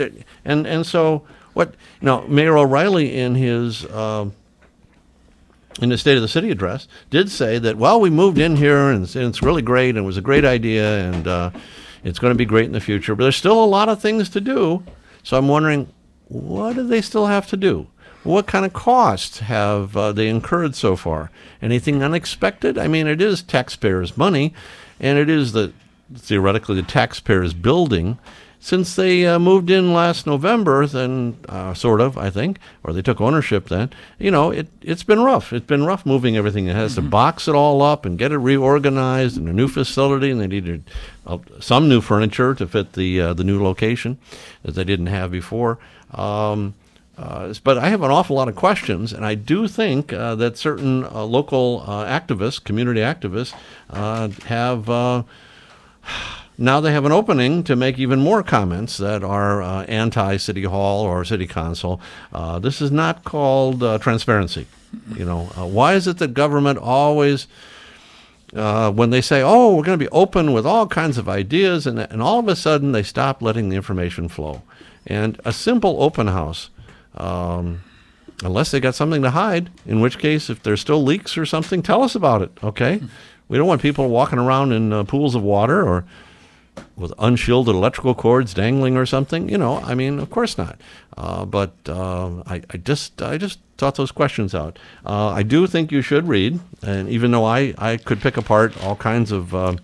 And so what? Mayor O'Reilly in his in the State of the City address, did say that, well, we moved in here and it's really great and it was a great idea and it's going to be great in the future, but there's still a lot of things to do. So I'm wondering, what do they still have to do? What kind of costs have they incurred so far? Anything unexpected? I mean, it is taxpayers' money, and it is theoretically the taxpayers' building. Since they moved in last November, then sort of, I think, or they took ownership then, it's been rough. It's been rough moving everything. It has to box it all up and get it reorganized in a new facility, and they needed some new furniture to fit the new location that they didn't have before. But I have an awful lot of questions, and I do think that certain local activists, community activists, have now they have an opening to make even more comments that are anti-City Hall or City Council. This is not called transparency. Why is it that government always, when they say, oh, we're going to be open with all kinds of ideas, and all of a sudden they stop letting the information flow? And a simple open house, unless they got something to hide, in which case, if there's still leaks or something, tell us about it, okay? We don't want people walking around in pools of water or with unshielded electrical cords dangling or something. I mean, of course not. But I just thought those questions out. I do think you should read, and even though I could pick apart all kinds of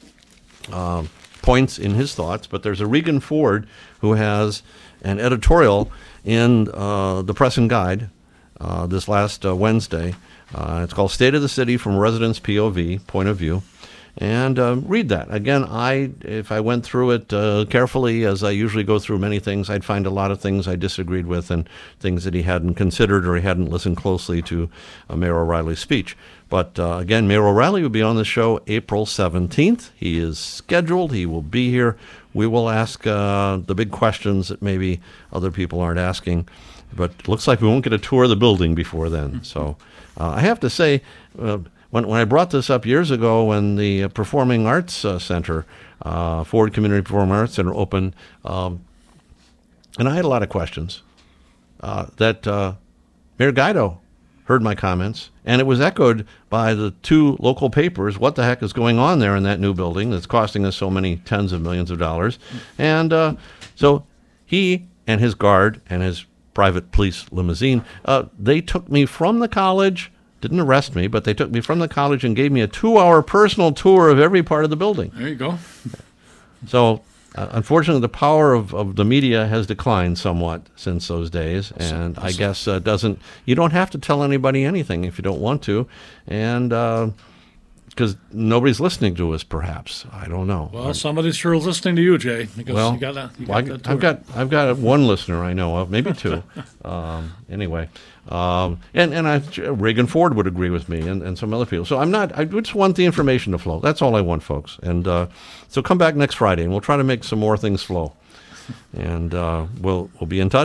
points in his thoughts, but there's a Regan Ford who has an editorial in the Press and Guide this last Wednesday. It's called State of the City from a Resident's POV, point of view. And read that. Again, if I went through it carefully, as I usually go through many things, I'd find a lot of things I disagreed with and things that he hadn't considered or he hadn't listened closely to Mayor O'Reilly's speech. But again, Mayor O'Reilly will be on the show April 17th. He is scheduled. He will be here. We will ask the big questions that maybe other people aren't asking. But it looks like we won't get a tour of the building before then. So I have to say, when I brought this up years ago, when the Performing Arts Center, Ford Community Performing Arts Center opened, and I had a lot of questions, that Mayor Guido heard my comments, and it was echoed by the two local papers. What the heck is going on there in that new building that's costing us so many tens of millions of dollars? And so he and his guard and his private police limousine, they took me from the college. Didn't arrest me, but they took me from the college and gave me a 2-hour personal tour of every part of the building. There you go. So, unfortunately, the power of the media has declined somewhat since those days, and I guess you don't have to tell anybody anything if you don't want to, and because nobody's listening to us, perhaps. I don't know. Well, somebody's sure listening to you, Jay. Because you got that tour. I've got one listener I know of, maybe two. Anyway, and Regan Ford would agree with me, and some other people. So I just want the information to flow. That's all I want, folks. And so come back next Friday, and we'll try to make some more things flow. And we'll be in touch.